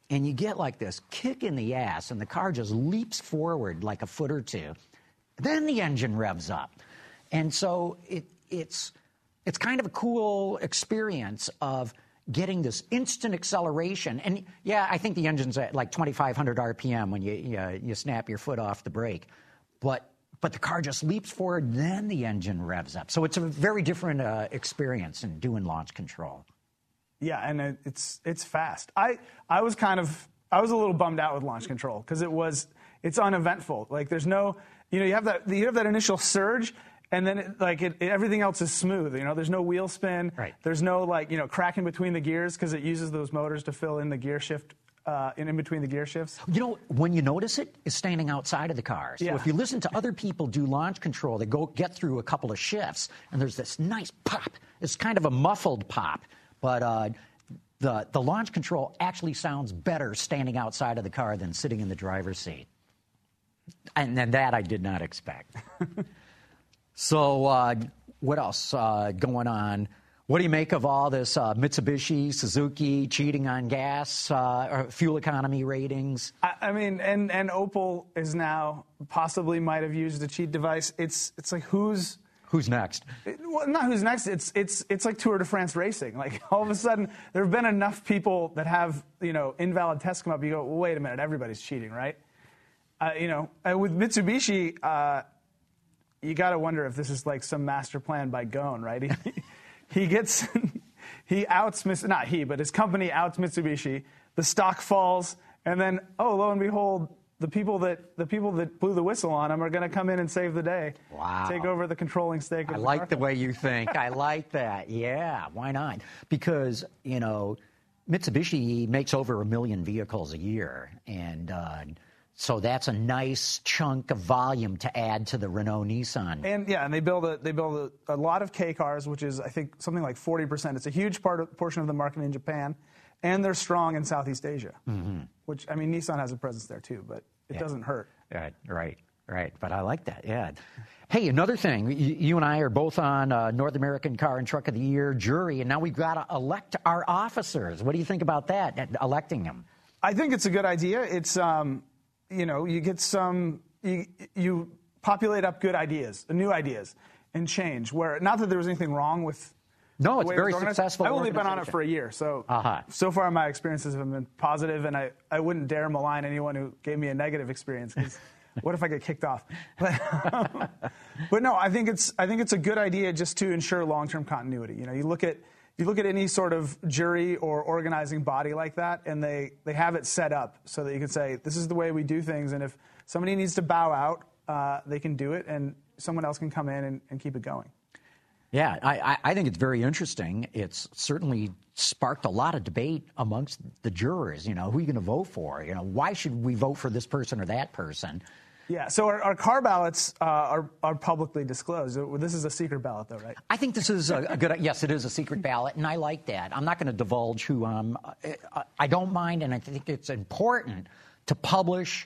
and you get like this kick in the ass, and the car just leaps forward like a foot or two. Then the engine revs up. And so it, it's, it's kind of a cool experience of getting this instant acceleration. And yeah, I think the engine's at like twenty-five hundred R P M when you, you, you snap your foot off the brake. But, but the car just leaps forward, then the engine revs up. So it's a very different uh, experience in doing launch control. Yeah, and it, it's it's fast. I, I was kind of, I was a little bummed out with launch control because it was, it's uneventful. Like there's no, you know, you have that, you have that initial surge, and then it, like it, it, everything else is smooth. You know, there's no wheel spin. Right. There's no like, you know, cracking between the gears because it uses those motors to fill in the gear shift, uh, in, in between the gear shifts. You know, when you notice it, is standing outside of the car. So yeah. if you listen to other people do launch control, they go get through a couple of shifts, and there's this nice pop. It's kind of a muffled pop, but uh, the the launch control actually sounds better standing outside of the car than sitting in the driver's seat. And then that I did not expect. So uh, what else uh, going on? What do you make of all this uh, Mitsubishi, Suzuki cheating on gas, uh, or fuel economy ratings? I, I mean, and, and Opel is now possibly might have used a cheat device. It's it's like who's who's next? It, well, not who's next. It's it's it's like Tour de France racing. Like all of a sudden, there have been enough people that have you know invalid tests come up. You go, well, wait a minute, everybody's cheating, right? Uh, you know, uh, with Mitsubishi, uh, you got to wonder if this is like some master plan by Ghosn, right? He, he gets, he outs, not he, but his company outs Mitsubishi. The stock falls, and then, oh, lo and behold, the people that the people that blew the whistle on him are going to come in and save the day. Wow! Take over the controlling stake. Of I the like market. the way you think. I like that. Yeah, why not? Because you know, Mitsubishi makes over a million vehicles a year, and. Uh, So that's a nice chunk of volume to add to the Renault Nissan. And yeah, and they build a they build a, a lot of K cars, which is I think something like forty percent. It's a huge part of, portion of the market in Japan, and they're strong in Southeast Asia. Mm-hmm. Which I mean, Nissan has a presence there too, but it yeah. doesn't hurt. Right, right, right. But I like that. Yeah. Hey, another thing. You, you and I are both on uh, North American Car and Truck of the Year jury, and now we've got to elect our officers. What do you think about that? Electing them? I think it's a good idea. It's um. You know, you get some, you, you populate up good ideas, new ideas, and change. Where not that there was anything wrong with. No, it's the way very it was successful. I've only been on it for a year, so uh-huh. so far my experiences have been positive, and I, I wouldn't dare malign anyone who gave me a negative experience. Because what if I get kicked off? But, um, but no, I think it's I think it's a good idea just to ensure long-term continuity. You know, you look at. You look at any sort of jury or organizing body like that, and they, they have it set up so that you can say, this is the way we do things, and if somebody needs to bow out, uh, they can do it, and someone else can come in and, and keep it going. Yeah, I, I think it's very interesting. It's certainly sparked a lot of debate amongst the jurors. You know, who are you going to vote for? You know, why should we vote for this person or that person? Yeah, so our, our car ballots uh, are, are publicly disclosed. This is a secret ballot, though, right? I think this is a, a good, yes, it is a secret ballot, and I like that. I'm not going to divulge who um, I don't mind, and I think it's important to publish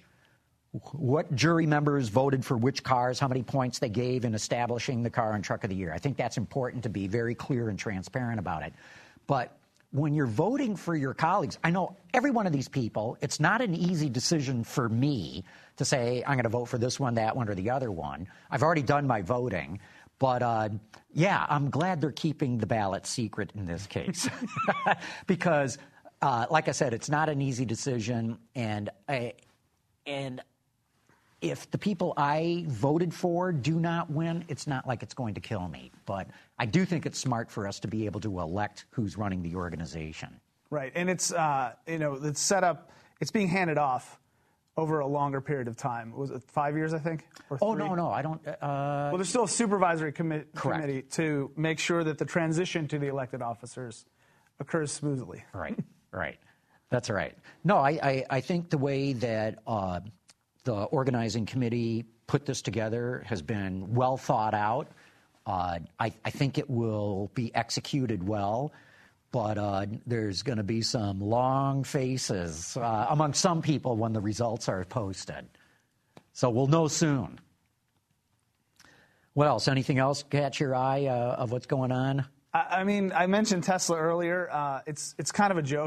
what jury members voted for which cars, how many points they gave in establishing the Car and Truck of the Year. I think that's important to be very clear and transparent about it. But when you're voting for your colleagues, I know every one of these people, it's not an easy decision for me to say, I'm going to vote for this one, that one, or the other one. I've already done my voting. But, uh, yeah, I'm glad they're keeping the ballot secret in this case. Because, uh, like I said, it's not an easy decision. And, I, and if the people I voted for do not win, it's not like it's going to kill me. But I do think it's smart for us to be able to elect who's running the organization. Right. And it's, uh, you know, it's set up, it's being handed off over a longer period of time. Was it five years, I think? Or oh, three? no, no, I don't. Uh, well, there's still a supervisory commi- correct. committee to make sure that the transition to the elected officers occurs smoothly. Right, right. That's right. No, I, I, I think the way that uh, the organizing committee put this together has been well thought out. Uh, I, I think it will be executed well. But uh, there's going to be some long faces uh, among some people when the results are posted. So we'll know soon. What else? Anything else catch your eye uh, of what's going on? I, I mean, I mentioned Tesla earlier. Uh, it's it's kind of a joke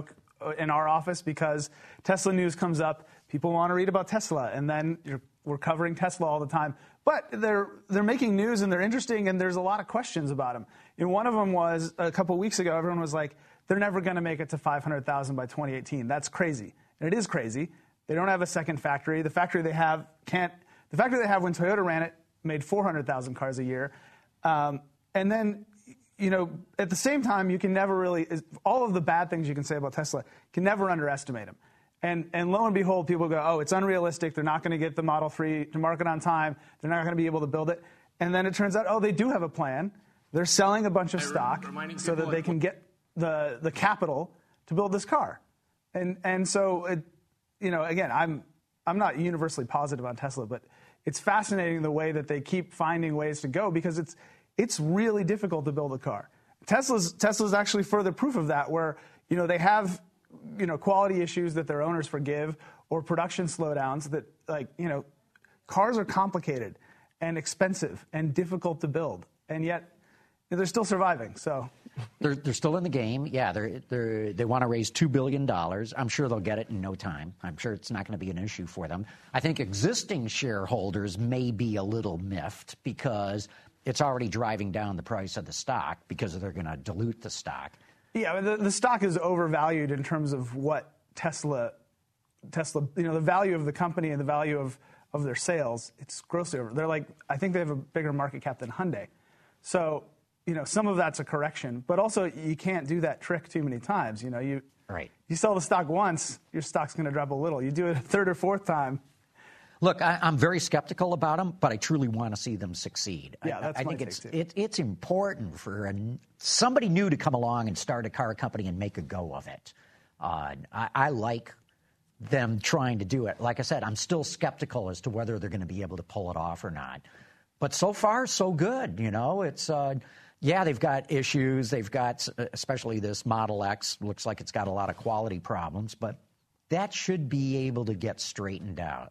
in our office because Tesla news comes up. People want to read about Tesla, and then you're, we're covering Tesla all the time. But they're they're making news, and they're interesting, and there's a lot of questions about them. And one of them was a couple of weeks ago, everyone was like, they're never going to make it to five hundred thousand by twenty eighteen. That's crazy. And it is crazy. They don't have a second factory. The factory they have can't, the factory they have when Toyota ran it made four hundred thousand cars a year. Um, and then, you know, at the same time, you can never really, all of the bad things you can say about Tesla, can never underestimate them. And, and lo and behold, people go, oh, it's unrealistic. They're not going to get the Model three to market on time. They're not going to be able to build it. And then it turns out, oh, they do have a plan. They're selling a bunch of stock so that they can get the, the capital to build this car. And, and so, it, you know, again, I'm, I'm not universally positive on Tesla, but it's fascinating the way that they keep finding ways to go because it's, it's really difficult to build a car. Tesla's, Tesla's actually further proof of that where, you know, they have you know, quality issues that their owners forgive or production slowdowns that, like, you know, cars are complicated and expensive and difficult to build, and yet they're still surviving. So they're, they're still in the game. Yeah, they're, they're, they want to raise two billion dollars. I'm sure they'll get it in no time. I'm sure it's not going to be an issue for them. I think existing shareholders may be a little miffed because it's already driving down the price of the stock because they're going to dilute the stock. Yeah, the, the stock is overvalued in terms of what Tesla, Tesla, you know, the value of the company and the value of, of their sales. It's grossly over. They're like, I think they have a bigger market cap than Hyundai. So, you know, some of that's a correction, but also you can't do that trick too many times. You know, you right. You sell the stock once, your stock's going to drop a little. You do it a third or fourth time. Look, I, I'm very skeptical about them, but I truly want to see them succeed. Yeah, that's I, I my think take it's too. it, it's important for a, somebody new to come along and start a car company and make a go of it. Uh, I, I like them trying to do it. Like I said, I'm still skeptical as to whether they're going to be able to pull it off or not. But so far, so good. You know, it's uh, yeah, they've got issues. They've got, especially this Model X, looks like it's got a lot of quality problems, but that should be able to get straightened out.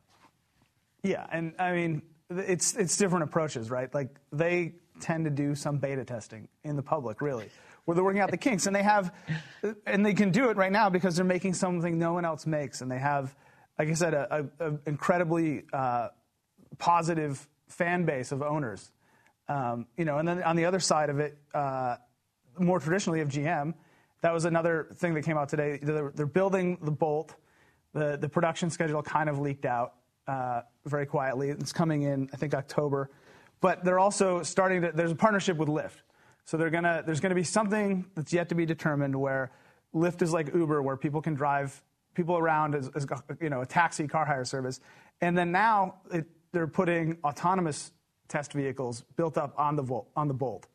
Yeah, and I mean, it's it's different approaches, right? Like they tend to do some beta testing in the public, really, where they're working out the kinks, and they have, and they can do it right now because they're making something no one else makes, and they have, like I said, a, a, a incredibly uh, positive fan base of owners, um, you know. And then on the other side of it, uh, more traditionally of G M, that was another thing that came out today. They're, they're building the Bolt. The the production schedule kind of leaked out. Uh, very quietly. It's coming in, I think, October. But they're also starting to, there's a partnership with Lyft. So they're gonna, there's going to be something that's yet to be determined where Lyft is like Uber, where people can drive people around as, as you know, a taxi car hire service. And then now it, they're putting autonomous test vehicles built up on the Volt, on the Bolt.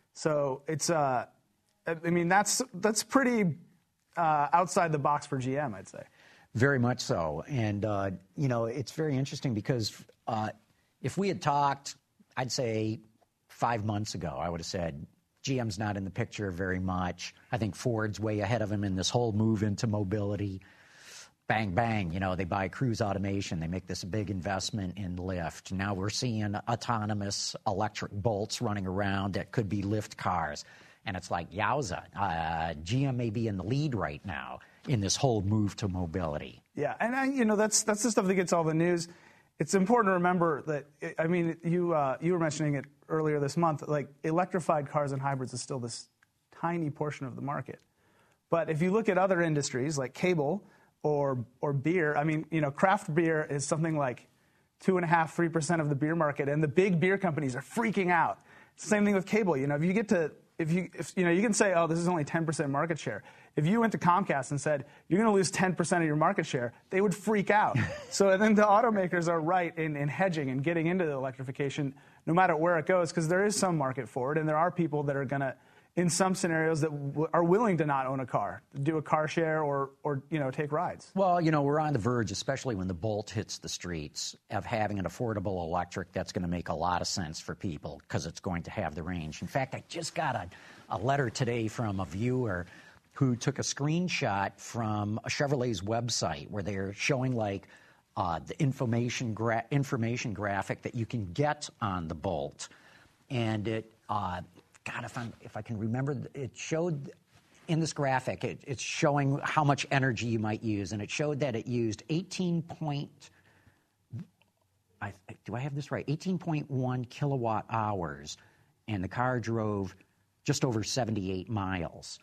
So it's, uh, I mean, that's, that's pretty uh, outside the box for G M, I'd say. Very much so. And, uh, you know, it's very interesting because uh, if we had talked, I'd say five months ago, I would have said G M's not in the picture very much. I think Ford's way ahead of him in this whole move into mobility. Bang, bang, you know, they buy Cruise Automation. They make this big investment in Lyft. Now we're seeing autonomous electric Bolts running around that could be Lyft cars. And it's like, yowza, uh, G M may be in the lead right now in this whole move to mobility. Yeah, and I, you know, that's that's the stuff that gets all the news. It's important to remember that, I mean, you uh, you were mentioning it earlier this month, like electrified cars and hybrids is still this tiny portion of the market. But if you look at other industries like cable or or beer, I mean, you know, craft beer is something like two and a half, three percent of the beer market, and the big beer companies are freaking out. Same thing with cable. You know, if you get to If you, if, you know, you can say, oh, this is only ten percent market share. If you went to Comcast and said, you're going to lose ten percent of your market share, they would freak out. So then the automakers are right in, in hedging and getting into the electrification, no matter where it goes, because there is some market for it, and there are people that are going to, in some scenarios, that w- are willing to not own a car, do a car share or, or, you know, take rides. Well, you know, we're on the verge, especially when the Bolt hits the streets, of having an affordable electric that's going to make a lot of sense for people because it's going to have the range. In fact, I just got a, a letter today from a viewer who took a screenshot from a Chevrolet's website where they're showing, like, uh, the information gra- information graphic that you can get on the Bolt. And it... Uh, God, if, I'm, if I can remember, it showed in this graphic, it, it's showing how much energy you might use, and it showed that it used eighteen point. I, do I have this right? eighteen point one kilowatt hours, and the car drove just over seventy-eight miles.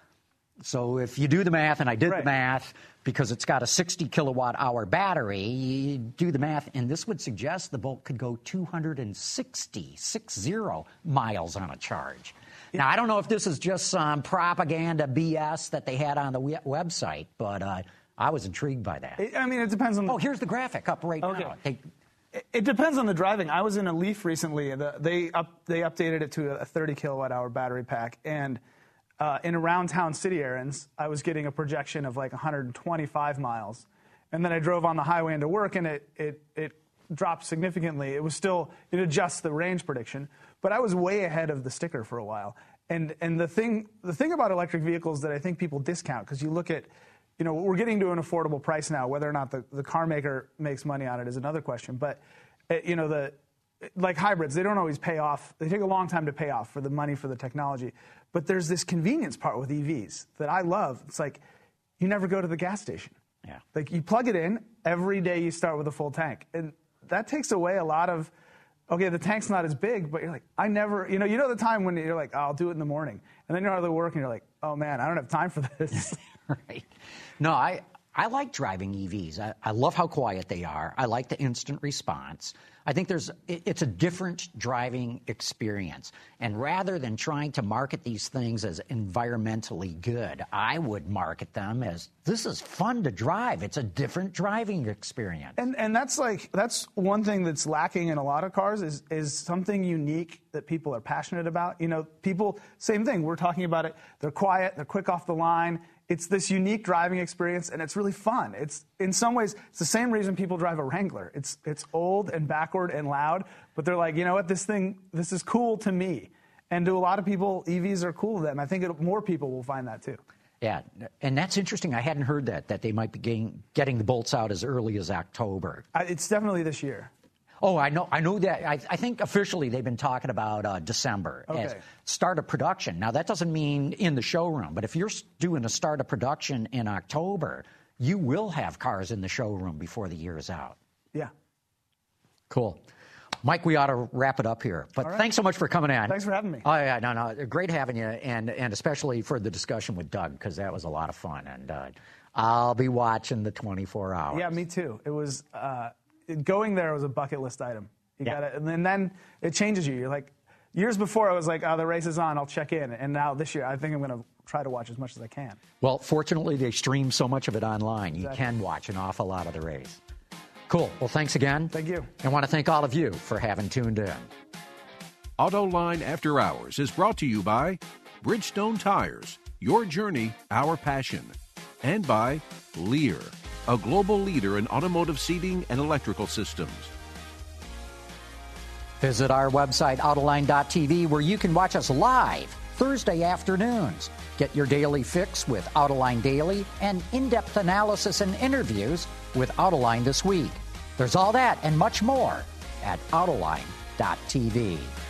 So if you do the math, and I did right. the math, because it's got a sixty kilowatt hour battery, you do the math, and this would suggest the Bolt could go two hundred sixty, six zero miles on a charge. Now, I don't know if this is just some propaganda B S that they had on the we- website, but uh, I was intrigued by that. I mean, it depends on... The- oh, here's the graphic up right okay. now. They, It depends on the driving. I was in a Leaf recently. The, they up, they updated it to a thirty kilowatt hour battery pack, and uh, in around town city errands, I was getting a projection of like one hundred twenty-five miles, and then I drove on the highway into work, and it it it dropped significantly. It was still it adjusts the range prediction, but I was way ahead of the sticker for a while. And and the thing the thing about electric vehicles that I think people discount, because you look at, you know, we're getting to an affordable price now. Whether or not the, the car maker makes money on it is another question. But, you know, the like hybrids, they don't always pay off. They take a long time to pay off for the money for the technology. But there's this convenience part with E Vs that I love. It's like you never go to the gas station. Yeah. Like you plug it in, every day you start with a full tank. And that takes away a lot of, okay, the tank's not as big, but you're like, I never, you know, you know the time when you're like, oh, I'll do it in the morning. And then you're out of the work and you're like, oh man, I don't have time for this. Right. No, I, I like driving E Vs. I, I love how quiet they are. I like the instant response. I think there's it, it's a different driving experience. And rather than trying to market these things as environmentally good, I would market them as this is fun to drive. It's a different driving experience. And and that's like that's one thing that's lacking in a lot of cars is is something unique that people are passionate about. You know, people, same thing. We're talking about it. They're quiet. They're quick off the line. It's this unique driving experience, and it's really fun. It's in some ways it's the same reason people drive a Wrangler. It's it's old and backward and loud, but they're like, you know what, this thing, this is cool to me, and to a lot of people, E Vs are cool to them. I think it, more people will find that too. Yeah, and that's interesting. I hadn't heard that that they might be getting, getting the Bolts out as early as October. I, it's definitely this year. Oh, I know. I know that. I, I think officially they've been talking about uh, December okay. as start of production. Now that doesn't mean in the showroom, but if you're doing a start of production in October, you will have cars in the showroom before the year is out. Yeah. Cool. Mike, we ought to wrap it up here. But right. Thanks so much for coming in. Thanks for having me. Oh yeah, no, no, great having you, and and especially for the discussion with Doug, because that was a lot of fun. And uh, I'll be watching the twenty-four hours. Yeah, me too. It was. Uh, Going there was a bucket list item. You yeah. got it, and then, then it changes you. You're like, years before I was like, oh, the race is on, I'll check in. And now this year, I think I'm going to try to watch as much as I can. Well, fortunately, they stream so much of it online. Exactly. You can watch an awful lot of the race. Cool. Well, thanks again. Thank you. I want to thank all of you for having tuned in. AutoLine After Hours is brought to you by Bridgestone Tires, your journey, our passion, and by Lear, a global leader in automotive seating and electrical systems. Visit our website, Autoline dot T V, where you can watch us live Thursday afternoons. Get your daily fix with Autoline Daily and in-depth analysis and interviews with Autoline This Week. There's all that and much more at Autoline dot T V.